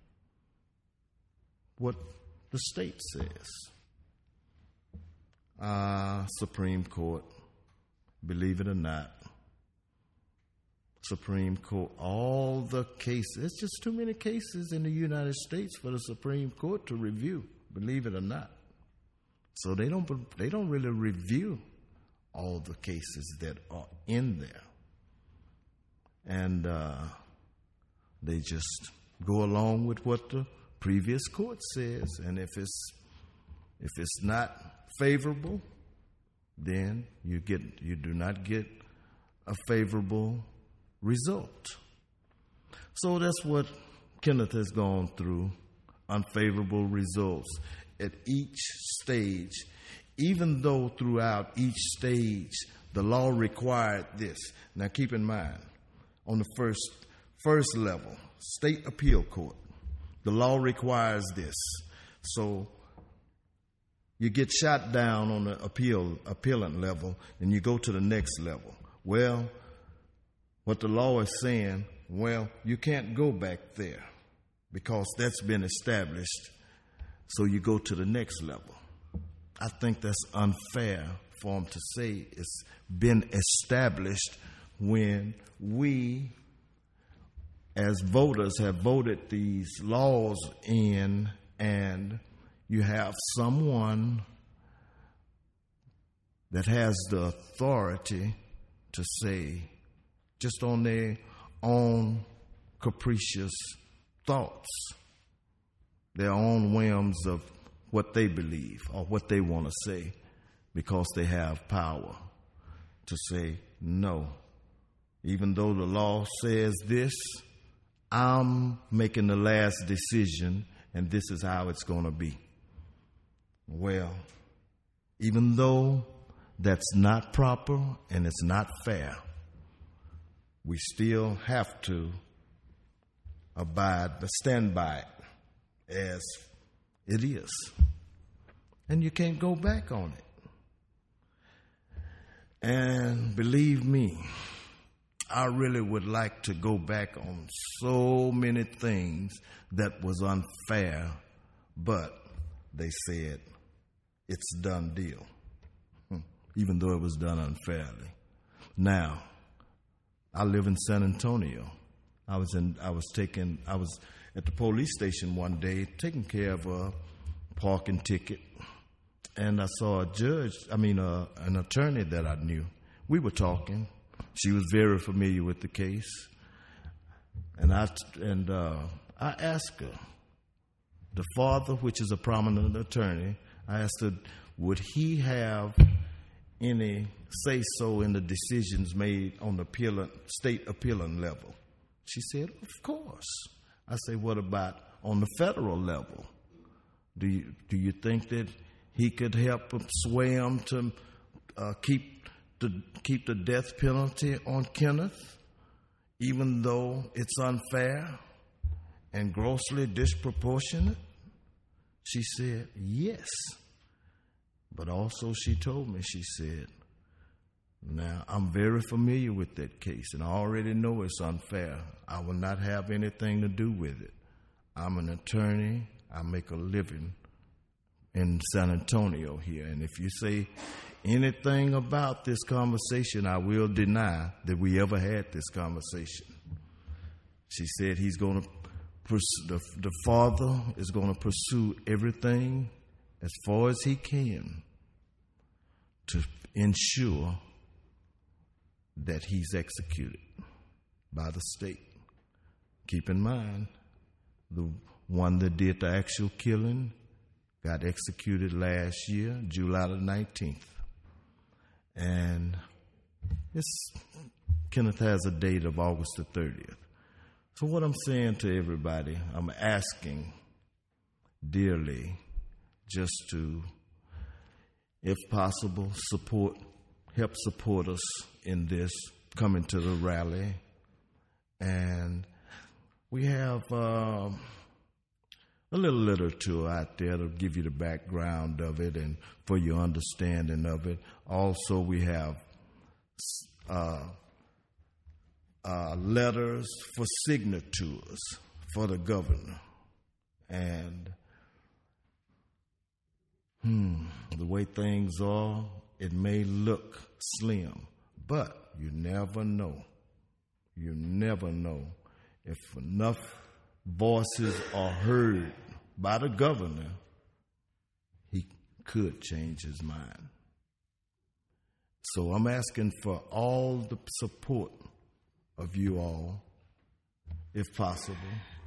what the state says. Uh, Supreme Court, believe it or not, Supreme Court, all the cases, it's just too many cases in the United States for the Supreme Court to review, believe it or not. So they don't they don't really review all the cases that are in there. And uh, they just go along with what the previous court says. And if it's if it's not favorable, then you get you do not get a favorable result. So that's what Kenneth has gone through, unfavorable results at each stage, even though throughout each stage the law required this. Now keep in mind, on the first first level, state appeal court, the law requires this. So you get shot down on the appeal appellant level and you go to the next level. Well, what the law is saying, well, you can't go back there because that's been established. So you go to the next level. I think that's unfair for them to say it's been established when we, as voters, have voted these laws in, and you have someone that has the authority to say, just on their own capricious thoughts, their own whims of what they believe or what they want to say, because they have power to say no. Even though the law says this, I'm making the last decision and this is how it's going to be. Well, even though that's not proper and it's not fair, we still have to abide, stand by it as It is. And you can't go back on it. And believe me, I really would like to go back on so many things that was unfair, but they said it's a done deal, even though it was done unfairly. Now, I live in San Antonio. I was in. I was taking. I was at the police station one day taking care of a parking ticket, and I saw a judge. I mean, uh, an attorney that I knew. We were talking. She was very familiar with the case, and I and uh, I asked her. The father, which is a prominent attorney, I asked her, would he have any say-so in the decisions made on the appeal, state appealing level? She said, of course. I said, what about on the federal level? Do you, do you think that he could help sway him to uh, keep, the, keep the death penalty on Kenneth, even though it's unfair and grossly disproportionate? She said, yes. But also she told me, she said, now, I'm very familiar with that case, and I already know it's unfair. I will not have anything to do with it. I'm an attorney. I make a living in San Antonio here. And if you say anything about this conversation, I will deny that we ever had this conversation. She said he's going to, the, the father is going to pursue everything as far as he can to ensure that he's executed by the state. Keep in mind, the one that did the actual killing got executed last year, July the nineteenth. And it's, Kenneth has a date of August the thirtieth. So what I'm saying to everybody, I'm asking dearly just to, if possible, support, help support us in this, coming to the rally. And we have uh, a little literature out there to give you the background of it and for your understanding of it. Also, we have uh, uh, letters for signatures for the governor. And hmm, the way things are, it may look slim, but you never know. You never know. If enough voices are heard by the governor, he could change his mind. So I'm asking for all the support of you all, if possible,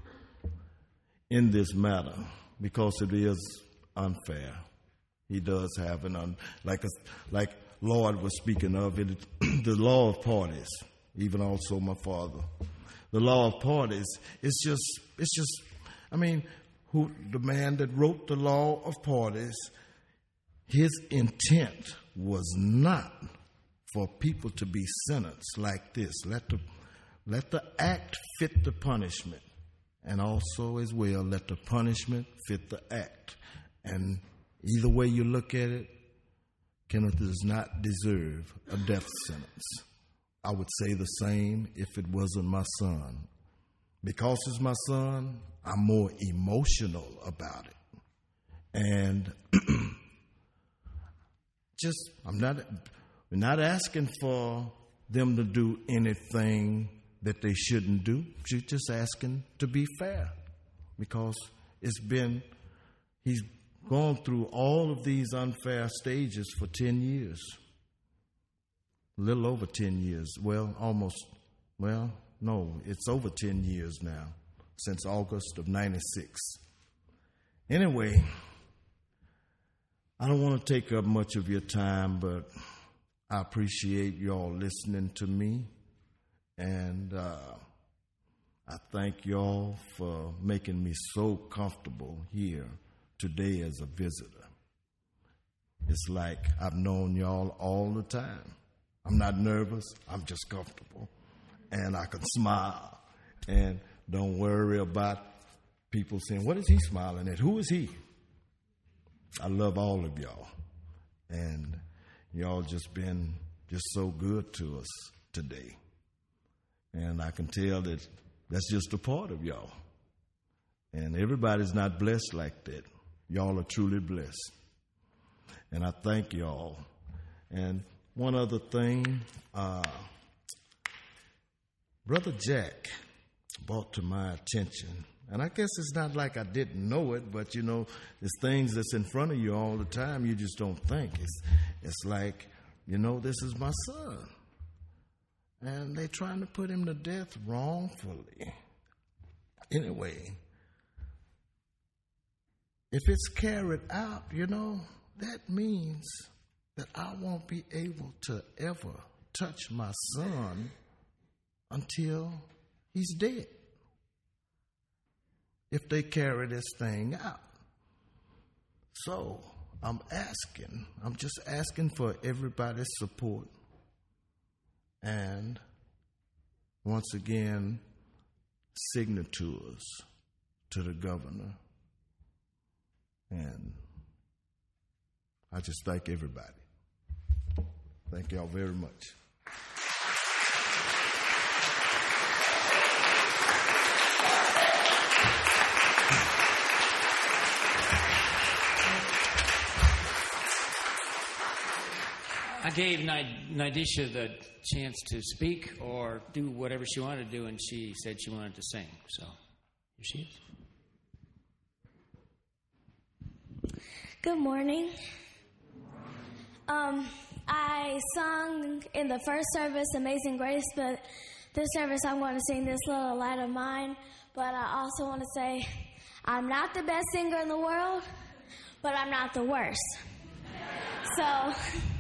in this matter, because it is unfair. He does have an, un, like a, like Lord was speaking of it, the law of parties, even also my father. The law of parties, it's just, it's just, I mean, who the man that wrote the law of parties, his intent was not for people to be sentenced like this. Let the, let the act fit the punishment, and also as well, let the punishment fit the act. And either way you look at it, Kenneth does not deserve a death sentence. I would say the same if it wasn't my son. Because it's my son, I'm more emotional about it. And just, I'm not, we're not asking for them to do anything that they shouldn't do. We're just asking to be fair. Because it's been, he's gone through all of these unfair stages for ten years. A little over ten years. Well, almost, well, no, it's over ten years now, since August of ninety-six. Anyway, I don't want to take up much of your time, but I appreciate y'all listening to me. And uh, I thank y'all for making me so comfortable here today as a visitor. It's like I've known y'all all the time. I'm not nervous. I'm just comfortable. And I can smile. And don't worry about people saying, what is he smiling at? Who is he? I love all of y'all. And y'all just been just so good to us today. And I can tell that that's just a part of y'all. And everybody's not blessed like that. Y'all are truly blessed. And I thank y'all. And one other thing, uh, Brother Jack brought to my attention, and I guess it's not like I didn't know it, but you know, there's things that's in front of you all the time you just don't think. It's, it's like, you know, this is my son. And they're trying to put him to death wrongfully. Anyway, if it's carried out, you know, that means that I won't be able to ever touch my son until he's dead, if they carry this thing out. So I'm asking, I'm just asking for everybody's support. And once again, signatures to the governor. And I just thank everybody. Thank y'all very much. I gave Nidisha the chance to speak or do whatever she wanted to do, and she said she wanted to sing. So here she is. Good morning. Um, I sung in the first service, Amazing Grace, but this service I'm going to sing This Little Light of Mine. But I also want to say I'm not the best singer in the world, but I'm not the worst. So,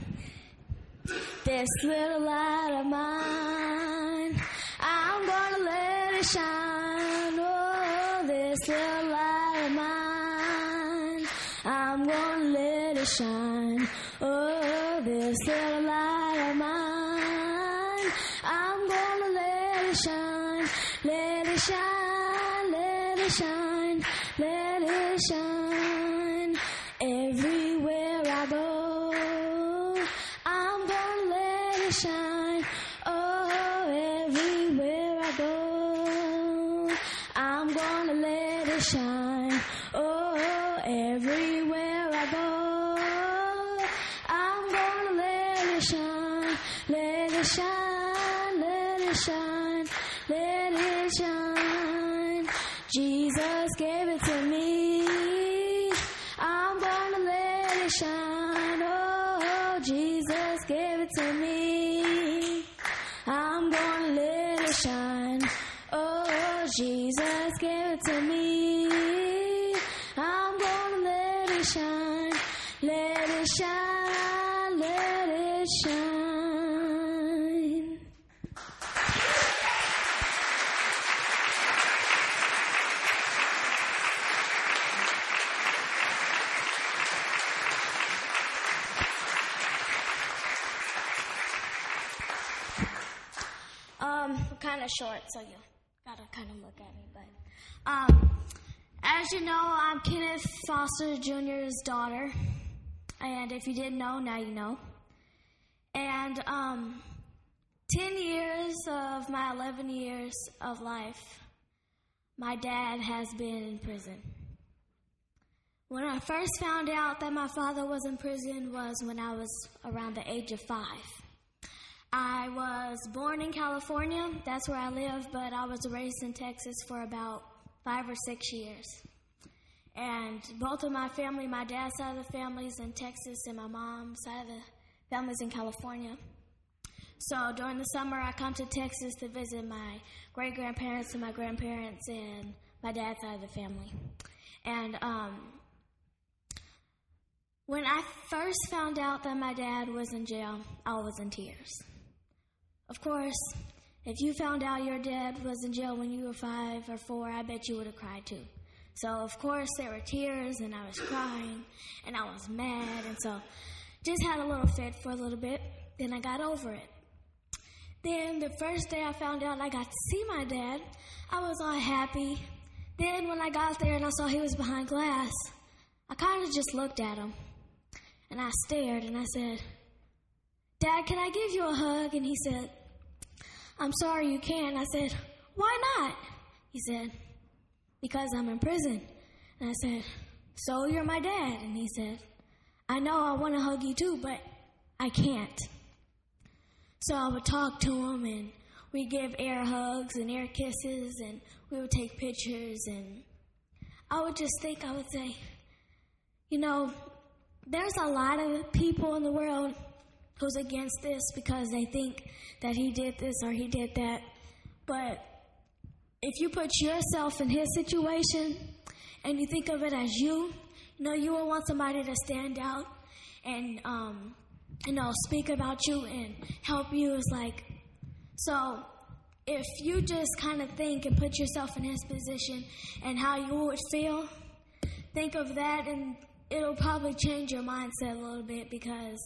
this little light of mine, I'm going to let it shine. Oh, this little light of mine, I'm going to let it shine. Oh, this little light of mine, I'm going to let it shine. Let it shine, let it shine, let it shine. Everywhere I go, I'm going to let it shine. Oh, everywhere I go, I'm going to let it shine. Oh, everywhere I go, I'm going to let it shine. Let it shine, let it shine, let it shine. Jesus gave it to me. I'm going to let it shine. Oh, Jesus gave it to me. I'm going to let it shine. Oh, Jesus gave it to me. I'm going to let it shine. Let it shine, let it shine. Um, kind of short, so you gotta kind of look at me. But, um, as you know, I'm Kenneth Foster Junior's daughter, and if you didn't know, now you know. And um, ten years of my eleven years of life, my dad has been in prison. When I first found out that my father was in prison was when I was around the age of five. I was born in California, that's where I live, but I was raised in Texas for about five or six years. And both of my family, my dad's side of the family is in Texas, and my mom's side of the family is in California. So during the summer, I come to Texas to visit my great-grandparents and my grandparents and my dad's side of the family. And um, when I first found out that my dad was in jail, I was in tears. Of course, if you found out your dad was in jail when you were five or four, I bet you would have cried too. So, of course, there were tears, and I was crying, and I was mad, and so just had a little fit for a little bit. Then I got over it. Then the first day I found out I got to see my dad, I was all happy. Then when I got there and I saw he was behind glass, I kind of just looked at him, and I stared, and I said, Dad, can I give you a hug? And he said, I'm sorry, you can't. I said, why not? He said, because I'm in prison. And I said, so you're my dad. And he said, I know I want to hug you too, but I can't. So I would talk to him, and we'd give air hugs and air kisses, and we would take pictures, and I would just think, I would say, you know, there's a lot of people in the world who's against this because they think that he did this or he did that. But if you put yourself in his situation and you think of it as you, you know, you will want somebody to stand out and, um, you know, speak about you and help you. It's like, so if you just kind of think and put yourself in his position and how you would feel, think of that, and it'll probably change your mindset a little bit, because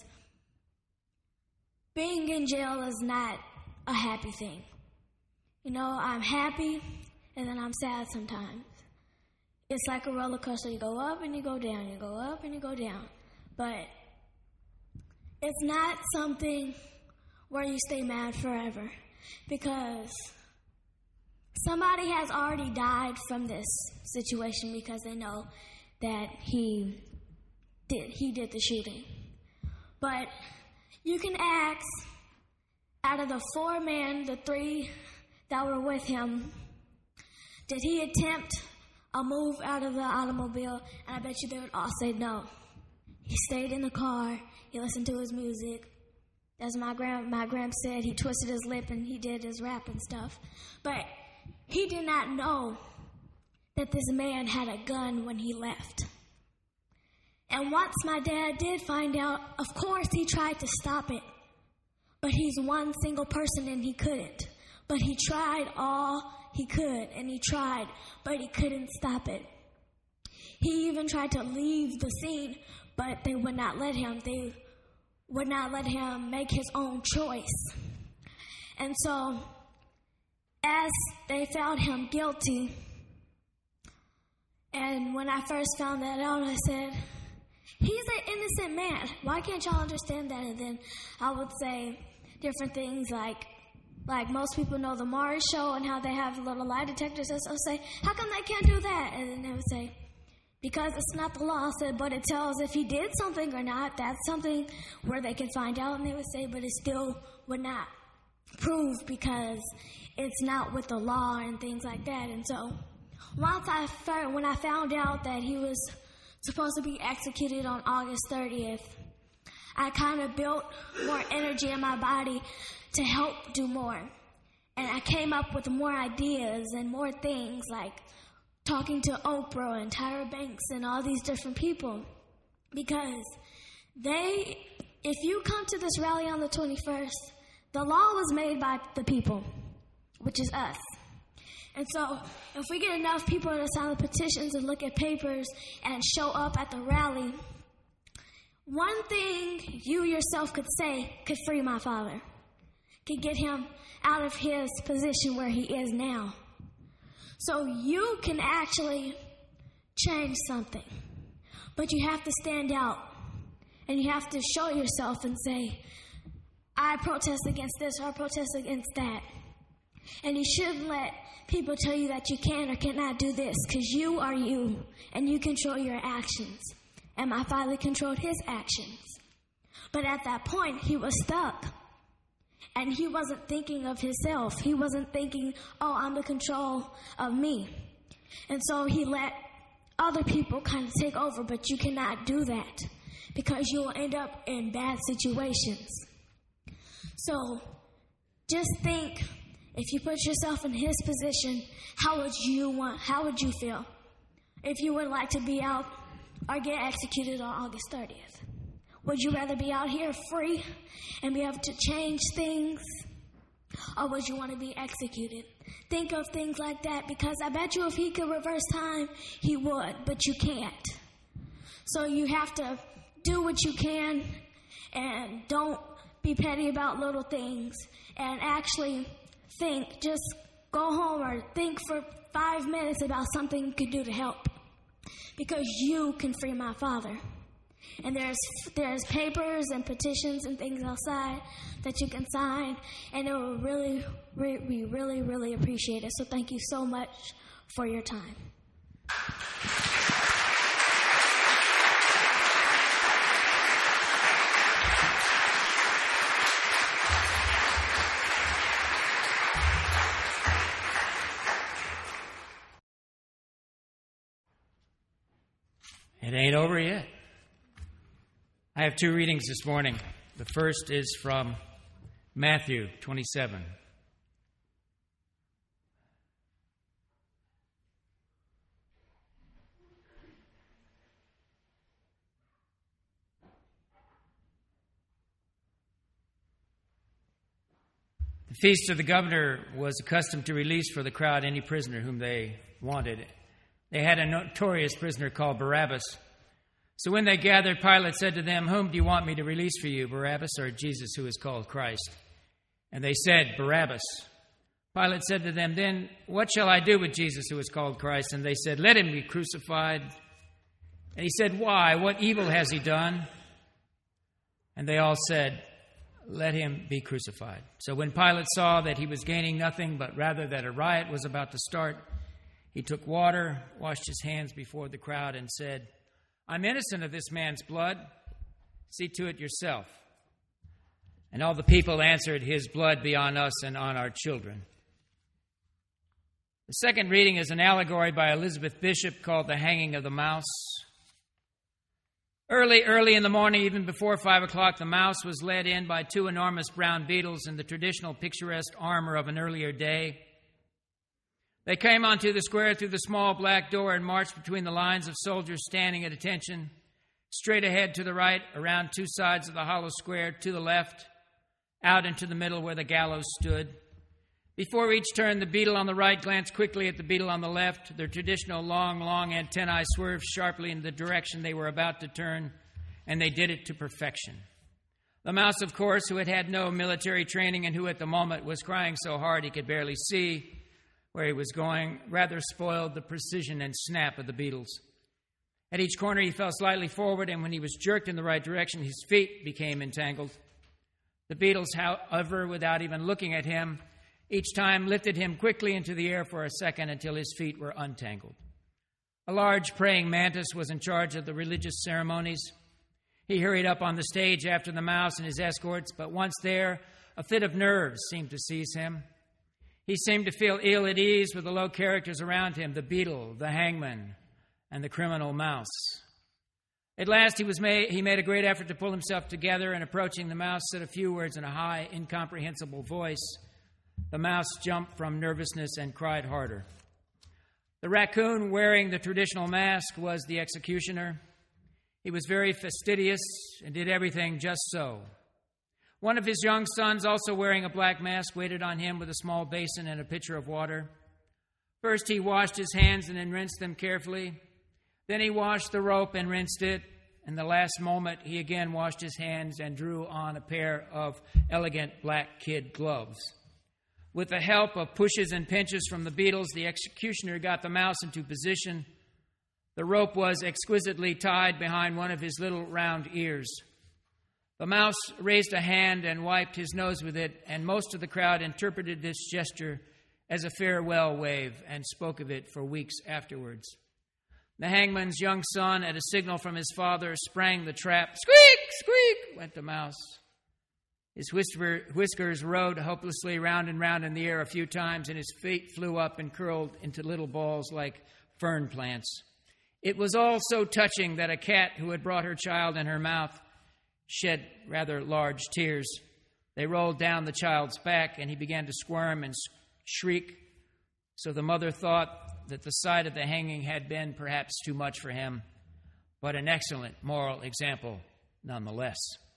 being in jail is not a happy thing. You know, I'm happy, and then I'm sad sometimes. It's like a roller coaster. You go up and you go down. You go up and you go down. But it's not something where you stay mad forever, because somebody has already died from this situation because they know that he did, he did the shooting. But you can ask, out of the four men, the three that were with him, did he attempt a move out of the automobile? And I bet you they would all say no. He stayed in the car. He listened to his music. As my grand my grand said, he twisted his lip and he did his rap and stuff. But he did not know that this man had a gun when he left. And once my dad did find out, of course he tried to stop it. But he's one single person and he couldn't. But he tried all he could, and he tried, but he couldn't stop it. He even tried to leave the scene, but they would not let him. They would not let him make his own choice. And so, as they found him guilty, and when I first found that out, I said, he's an innocent man. Why can't y'all understand that? And then I would say different things like, like most people know the Mars show and how they have little lie detectors. So I'll say, how come they can't do that? And then they would say, because it's not the law. I said, but it tells if he did something or not. That's something where they could find out. And they would say, but it still would not prove because it's not with the law and things like that. And so once I found, when I found out that he was supposed to be executed on August thirtieth, I kind of built more energy in my body to help do more. And I came up with more ideas and more things, like talking to Oprah and Tyra Banks and all these different people. Because they, if you come to this rally on the twenty-first, the law was made by the people, which is us. And so if we get enough people to sign the petitions and look at papers and show up at the rally, one thing you yourself could say could free my father, could get him out of his position where he is now. So you can actually change something, but you have to stand out, and you have to show yourself and say, I protest against this or I protest against that. And you shouldn't let people tell you that you can or cannot do this, because you are you, and you control your actions. And my father controlled his actions. But at that point, he was stuck. And he wasn't thinking of himself. He wasn't thinking, oh, I'm in control of me. And so he let other people kind of take over, but you cannot do that because you will end up in bad situations. So just think, if you put yourself in his position, how would you want, how would you feel if you would like to be out or get executed on August thirtieth? Would you rather be out here free and be able to change things, or would you want to be executed? Think of things like that, because I bet you if he could reverse time, he would, but you can't. So you have to do what you can, and don't be petty about little things, and actually think. Just go home or think for five minutes about something you could do to help. because you can free my father. And there's there's papers and petitions and things outside that you can sign, and it will really, re- we really, really appreciate it. So thank you so much for your time. It ain't over yet. I have two readings this morning. The first is from Matthew twenty-seven. The feast of the governor was accustomed to release for the crowd any prisoner whom they wanted. They had a notorious prisoner called Barabbas. So when they gathered, Pilate said to them, "Whom do you want me to release for you, Barabbas or Jesus, who is called Christ?" And they said, "Barabbas." Pilate said to them, "Then what shall I do with Jesus, who is called Christ?" And they said, "Let him be crucified." And he said, "Why? What evil has he done?" And they all said, "Let him be crucified." So when Pilate saw that he was gaining nothing, but rather that a riot was about to start, he took water, washed his hands before the crowd, and said, "I'm innocent of this man's blood. See to it yourself." And all the people answered, "His blood be on us and on our children." The second reading is an allegory by Elizabeth Bishop called The Hanging of the Mouse. Early, early in the morning, even before five o'clock, the mouse was led in by two enormous brown beetles in the traditional picturesque armor of an earlier day. They came onto the square through the small black door and marched between the lines of soldiers standing at attention, straight ahead to the right, around two sides of the hollow square, to the left, out into the middle where the gallows stood. Before each turn, the beetle on the right glanced quickly at the beetle on the left. Their traditional long, long antennae swerved sharply in the direction they were about to turn, and they did it to perfection. The mouse, of course, who had had no military training and who at the moment was crying so hard he could barely see where he was going, rather spoiled the precision and snap of the beetles. At each corner he fell slightly forward, and when he was jerked in the right direction, his feet became entangled. The beetles, however, without even looking at him, each time lifted him quickly into the air for a second until his feet were untangled. A large praying mantis was in charge of the religious ceremonies. He hurried up on the stage after the mouse and his escorts, but once there, a fit of nerves seemed to seize him. He seemed to feel ill at ease with the low characters around him, the beetle, the hangman, and the criminal mouse. At last he was made, he made a great effort to pull himself together, and approaching the mouse said a few words in a high, incomprehensible voice. The mouse jumped from nervousness and cried harder. The raccoon wearing the traditional mask was the executioner. He was very fastidious and did everything just so. One of his young sons, also wearing a black mask, waited on him with a small basin and a pitcher of water. First he washed his hands and then rinsed them carefully. Then he washed the rope and rinsed it. In the last moment, he again washed his hands and drew on a pair of elegant black kid gloves. With the help of pushes and pinches from the beetles, the executioner got the mouse into position. The rope was exquisitely tied behind one of his little round ears. The mouse raised a hand and wiped his nose with it, and most of the crowd interpreted this gesture as a farewell wave and spoke of it for weeks afterwards. The hangman's young son, at a signal from his father, sprang the trap. Squeak, squeak, went the mouse. His whisper, whiskers rode hopelessly round and round in the air a few times, and his feet flew up and curled into little balls like fern plants. It was all so touching that a cat who had brought her child in her mouth shed rather large tears. They rolled down the child's back, and he began to squirm and shriek. So the mother thought that the sight of the hanging had been perhaps too much for him, but an excellent moral example nonetheless.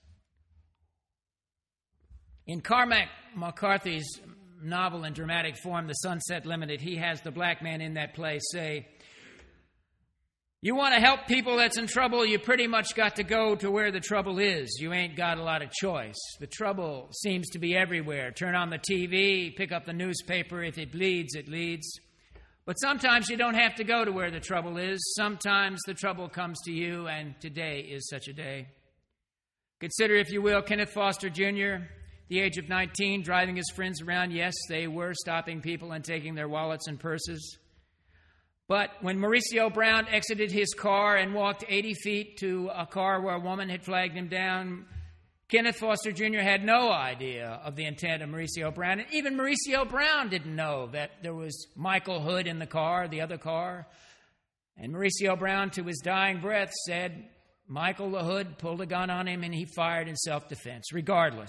In Cormac McCarthy's novel and dramatic form, The Sunset Limited, he has the black man in that play say, "You want to help people that's in trouble, you pretty much got to go to where the trouble is. You ain't got a lot of choice. The trouble seems to be everywhere. Turn on the T V, pick up the newspaper. If it bleeds, it leads. But sometimes you don't have to go to where the trouble is. Sometimes the trouble comes to you, and today is such a day. Consider, if you will, Kenneth Foster Junior, the age of nineteen, driving his friends around. Yes, they were stopping people and taking their wallets and purses. But when Mauricio Brown exited his car and walked eighty feet to a car where a woman had flagged him down, Kenneth Foster Junior had no idea of the intent of Mauricio Brown. And even Mauricio Brown didn't know that there was Michael Hood in the car, the other car. And Mauricio Brown, to his dying breath, said Michael the Hood pulled a gun on him and he fired in self-defense, regardless.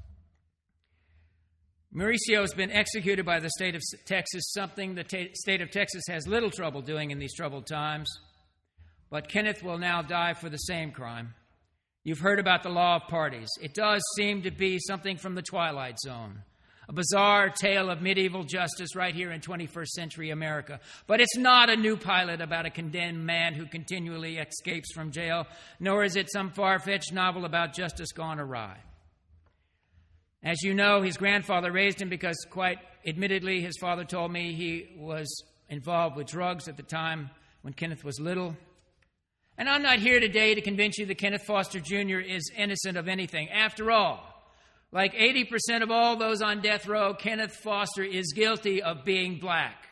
Mauricio has been executed by the state of Texas, something the ta- state of Texas has little trouble doing in these troubled times. But Kenneth will now die for the same crime. You've heard about the law of parties. It does seem to be something from the Twilight Zone, a bizarre tale of medieval justice right here in twenty-first century America. But it's not a new pilot about a condemned man who continually escapes from jail, nor is it some far-fetched novel about justice gone awry. As you know, his grandfather raised him because, quite admittedly, his father told me he was involved with drugs at the time when Kenneth was little. And I'm not here today to convince you that Kenneth Foster Junior is innocent of anything. After all, like eighty percent of all those on death row, Kenneth Foster is guilty of being black.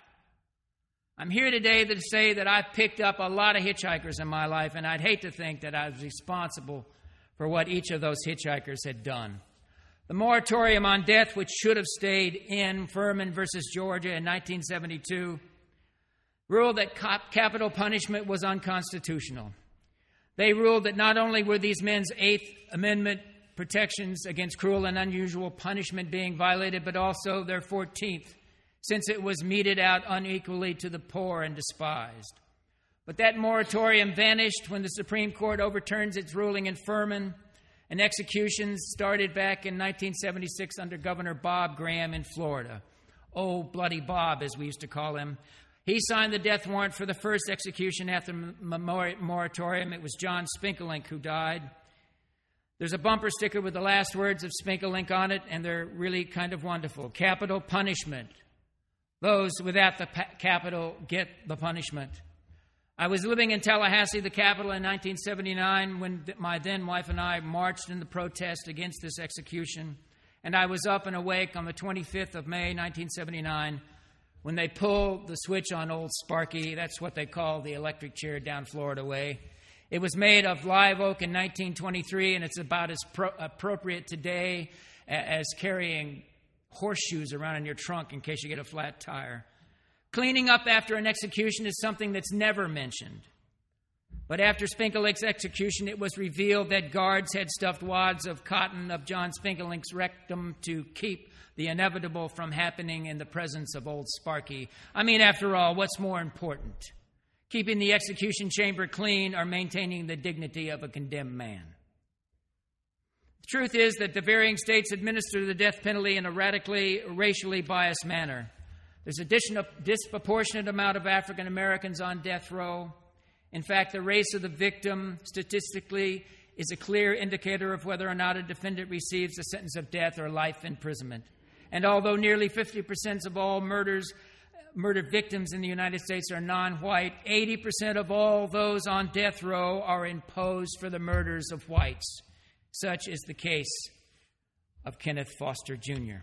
I'm here today to say that I've picked up a lot of hitchhikers in my life, and I'd hate to think that I was responsible for what each of those hitchhikers had done. The moratorium on death, which should have stayed in Furman versus Georgia in nineteen seventy-two, ruled that capital punishment was unconstitutional. They ruled that not only were these men's Eighth Amendment protections against cruel and unusual punishment being violated, but also their fourteenth, since it was meted out unequally to the poor and despised. But that moratorium vanished when the Supreme Court overturns its ruling in Furman, and executions started back in nineteen seventy-six under Governor Bob Graham in Florida. Oh, Bloody Bob, as we used to call him. He signed the death warrant for the first execution after the moratorium. It was John Spinkelink who died. There's a bumper sticker with the last words of Spinkelink on it, and they're really kind of wonderful. Capital punishment. Those without the pa- capital get the punishment. I was living in Tallahassee, the capital, in nineteen seventy-nine when my then wife and I marched in the protest against this execution. And I was up and awake on the twenty-fifth of May, nineteen seventy-nine, when they pulled the switch on old Sparky. That's what they call the electric chair down Florida way. It was made of live oak in nineteen twenty-three, and it's about as pro- appropriate today as carrying horseshoes around in your trunk in case you get a flat tire. Cleaning up after an execution is something that's never mentioned. But after Spinkelink's execution, it was revealed that guards had stuffed wads of cotton of John Spinkelink's rectum to keep the inevitable from happening in the presence of old Sparky. I mean, after all, what's more important? Keeping the execution chamber clean or maintaining the dignity of a condemned man? The truth is that the varying states administer the death penalty in a radically racially biased manner. There's a disproportionate amount of African Americans on death row. In fact, the race of the victim statistically is a clear indicator of whether or not a defendant receives a sentence of death or life imprisonment. And although nearly fifty percent of all murders, murdered victims in the United States are non-white, eighty percent of all those on death row are imposed for the murders of whites. Such is the case of Kenneth Foster Junior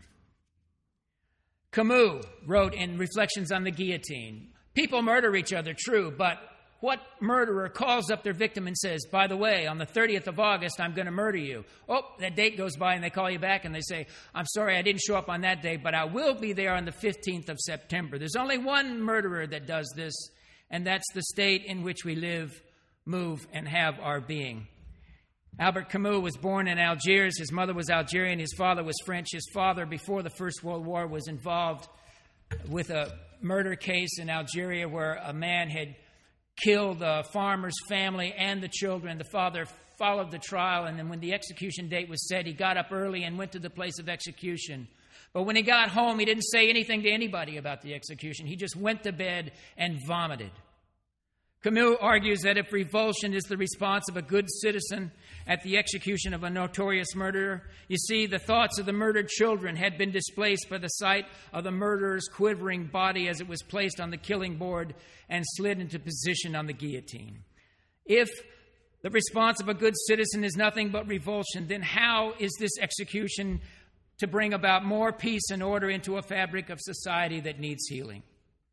Camus wrote in Reflections on the Guillotine, "People murder each other, true, but what murderer calls up their victim and says, by the way, on the thirtieth of August, I'm going to murder you? Oh, that date goes by and they call you back and they say, I'm sorry, I didn't show up on that day, but I will be there on the fifteenth of September. There's only one murderer that does this, and that's the state in which we live, move, and have our being." Albert Camus was born in Algiers. His mother was Algerian. His father was French. His father, before the First World War, was involved with a murder case in Algeria where a man had killed a farmer's family and the children. The father followed the trial, and then when the execution date was set, he got up early and went to the place of execution. But when he got home, he didn't say anything to anybody about the execution. He just went to bed and vomited. Camus argues that if revulsion is the response of a good citizen at the execution of a notorious murderer, you see, the thoughts of the murdered children had been displaced by the sight of the murderer's quivering body as it was placed on the killing board and slid into position on the guillotine. If the response of a good citizen is nothing but revulsion, then how is this execution to bring about more peace and order into a fabric of society that needs healing?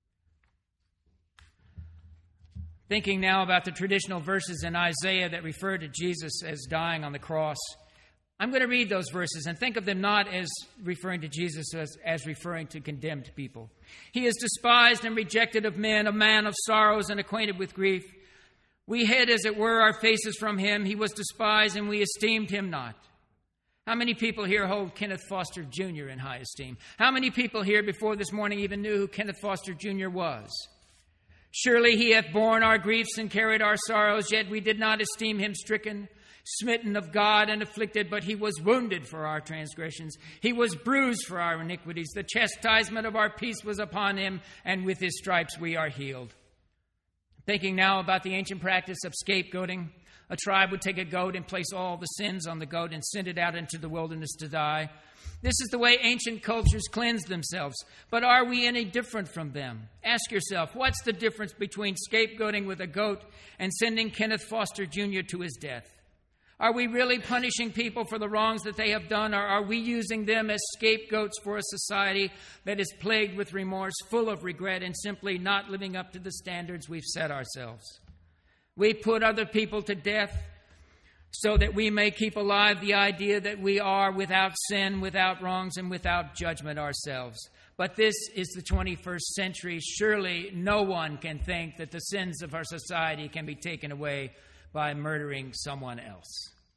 Thinking now about the traditional verses in Isaiah that refer to Jesus as dying on the cross, I'm going to read those verses and think of them not as referring to Jesus as, as referring to condemned people. He is despised and rejected of men, a man of sorrows and acquainted with grief. We hid, as it were, our faces from him. He was despised, and we esteemed him not. How many people here hold Kenneth Foster Junior in high esteem? How many people here before this morning even knew who Kenneth Foster Junior was? Surely he hath borne our griefs and carried our sorrows, yet we did not esteem him stricken, smitten of God and afflicted, but he was wounded for our transgressions. He was bruised for our iniquities. The chastisement of our peace was upon him, and with his stripes we are healed. Thinking now about the ancient practice of scapegoating, a tribe would take a goat and place all the sins on the goat and send it out into the wilderness to die. This is the way ancient cultures cleansed themselves. But are we any different from them? Ask yourself, what's the difference between scapegoating with a goat and sending Kenneth Foster Junior to his death? Are we really punishing people for the wrongs that they have done, or are we using them as scapegoats for a society that is plagued with remorse, full of regret, and simply not living up to the standards we've set ourselves? We put other people to death so that we may keep alive the idea that we are without sin, without wrongs, and without judgment ourselves. But this is the twenty-first century. Surely no one can think that the sins of our society can be taken away by murdering someone else.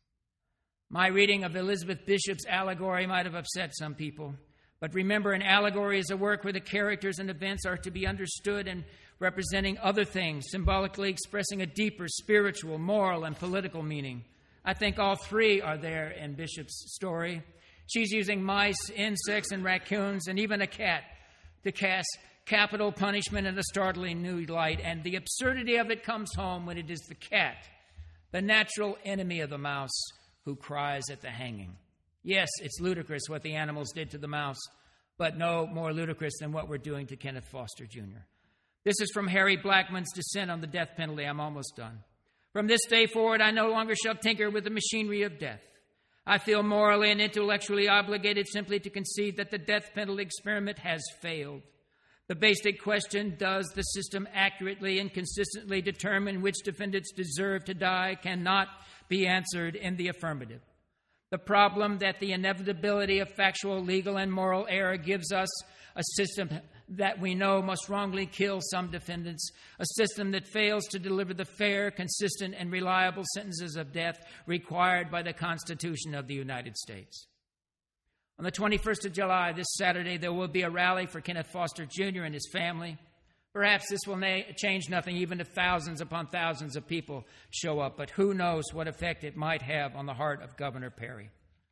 My reading of Elizabeth Bishop's allegory might have upset some people. But remember, an allegory is a work where the characters and events are to be understood and representing other things, symbolically expressing a deeper spiritual, moral, and political meaning. I think all three are there in Bishop's story. She's using mice, insects, and raccoons, and even a cat to cast capital punishment in a startling new light. And the absurdity of it comes home when it is the cat, the natural enemy of the mouse, who cries at the hanging. Yes, it's ludicrous what the animals did to the mouse, but no more ludicrous than what we're doing to Kenneth Foster Junior This is from Harry Blackman's Descent on the Death Penalty. I'm almost done. From this day forward, I no longer shall tinker with the machinery of death. I feel morally and intellectually obligated simply to concede that the death penalty experiment has failed. The basic question, does the system accurately and consistently determine which defendants deserve to die, cannot be answered in the affirmative. The problem that the inevitability of factual, legal, and moral error gives us a system that we know must wrongly kill some defendants, a system that fails to deliver the fair, consistent, and reliable sentences of death required by the Constitution of the United States. On the twenty-first of July, this Saturday, there will be a rally for Kenneth Foster Junior and his family. Perhaps this will na- change nothing, even if thousands upon thousands of people show up, but who knows what effect it might have on the heart of Governor Perry.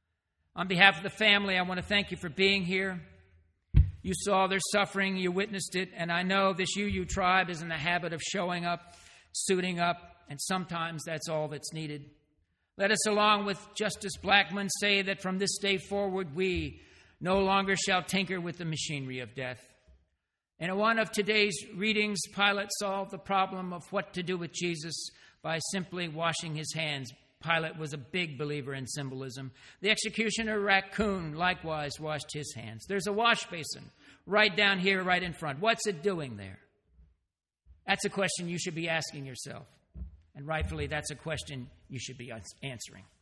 On behalf of the family, I want to thank you for being here. You saw their suffering, you witnessed it, and I know this U U tribe is in the habit of showing up, suiting up, and sometimes that's all that's needed. Let us, along with Justice Blackmun, say that from this day forward, we no longer shall tinker with the machinery of death. In one of today's readings, Pilate solved the problem of what to do with Jesus by simply washing his hands. Pilate was a big believer in symbolism. The executioner raccoon likewise washed his hands. There's a wash basin right down here, right in front. What's it doing there? That's a question you should be asking yourself. And rightfully, that's a question you should be answering.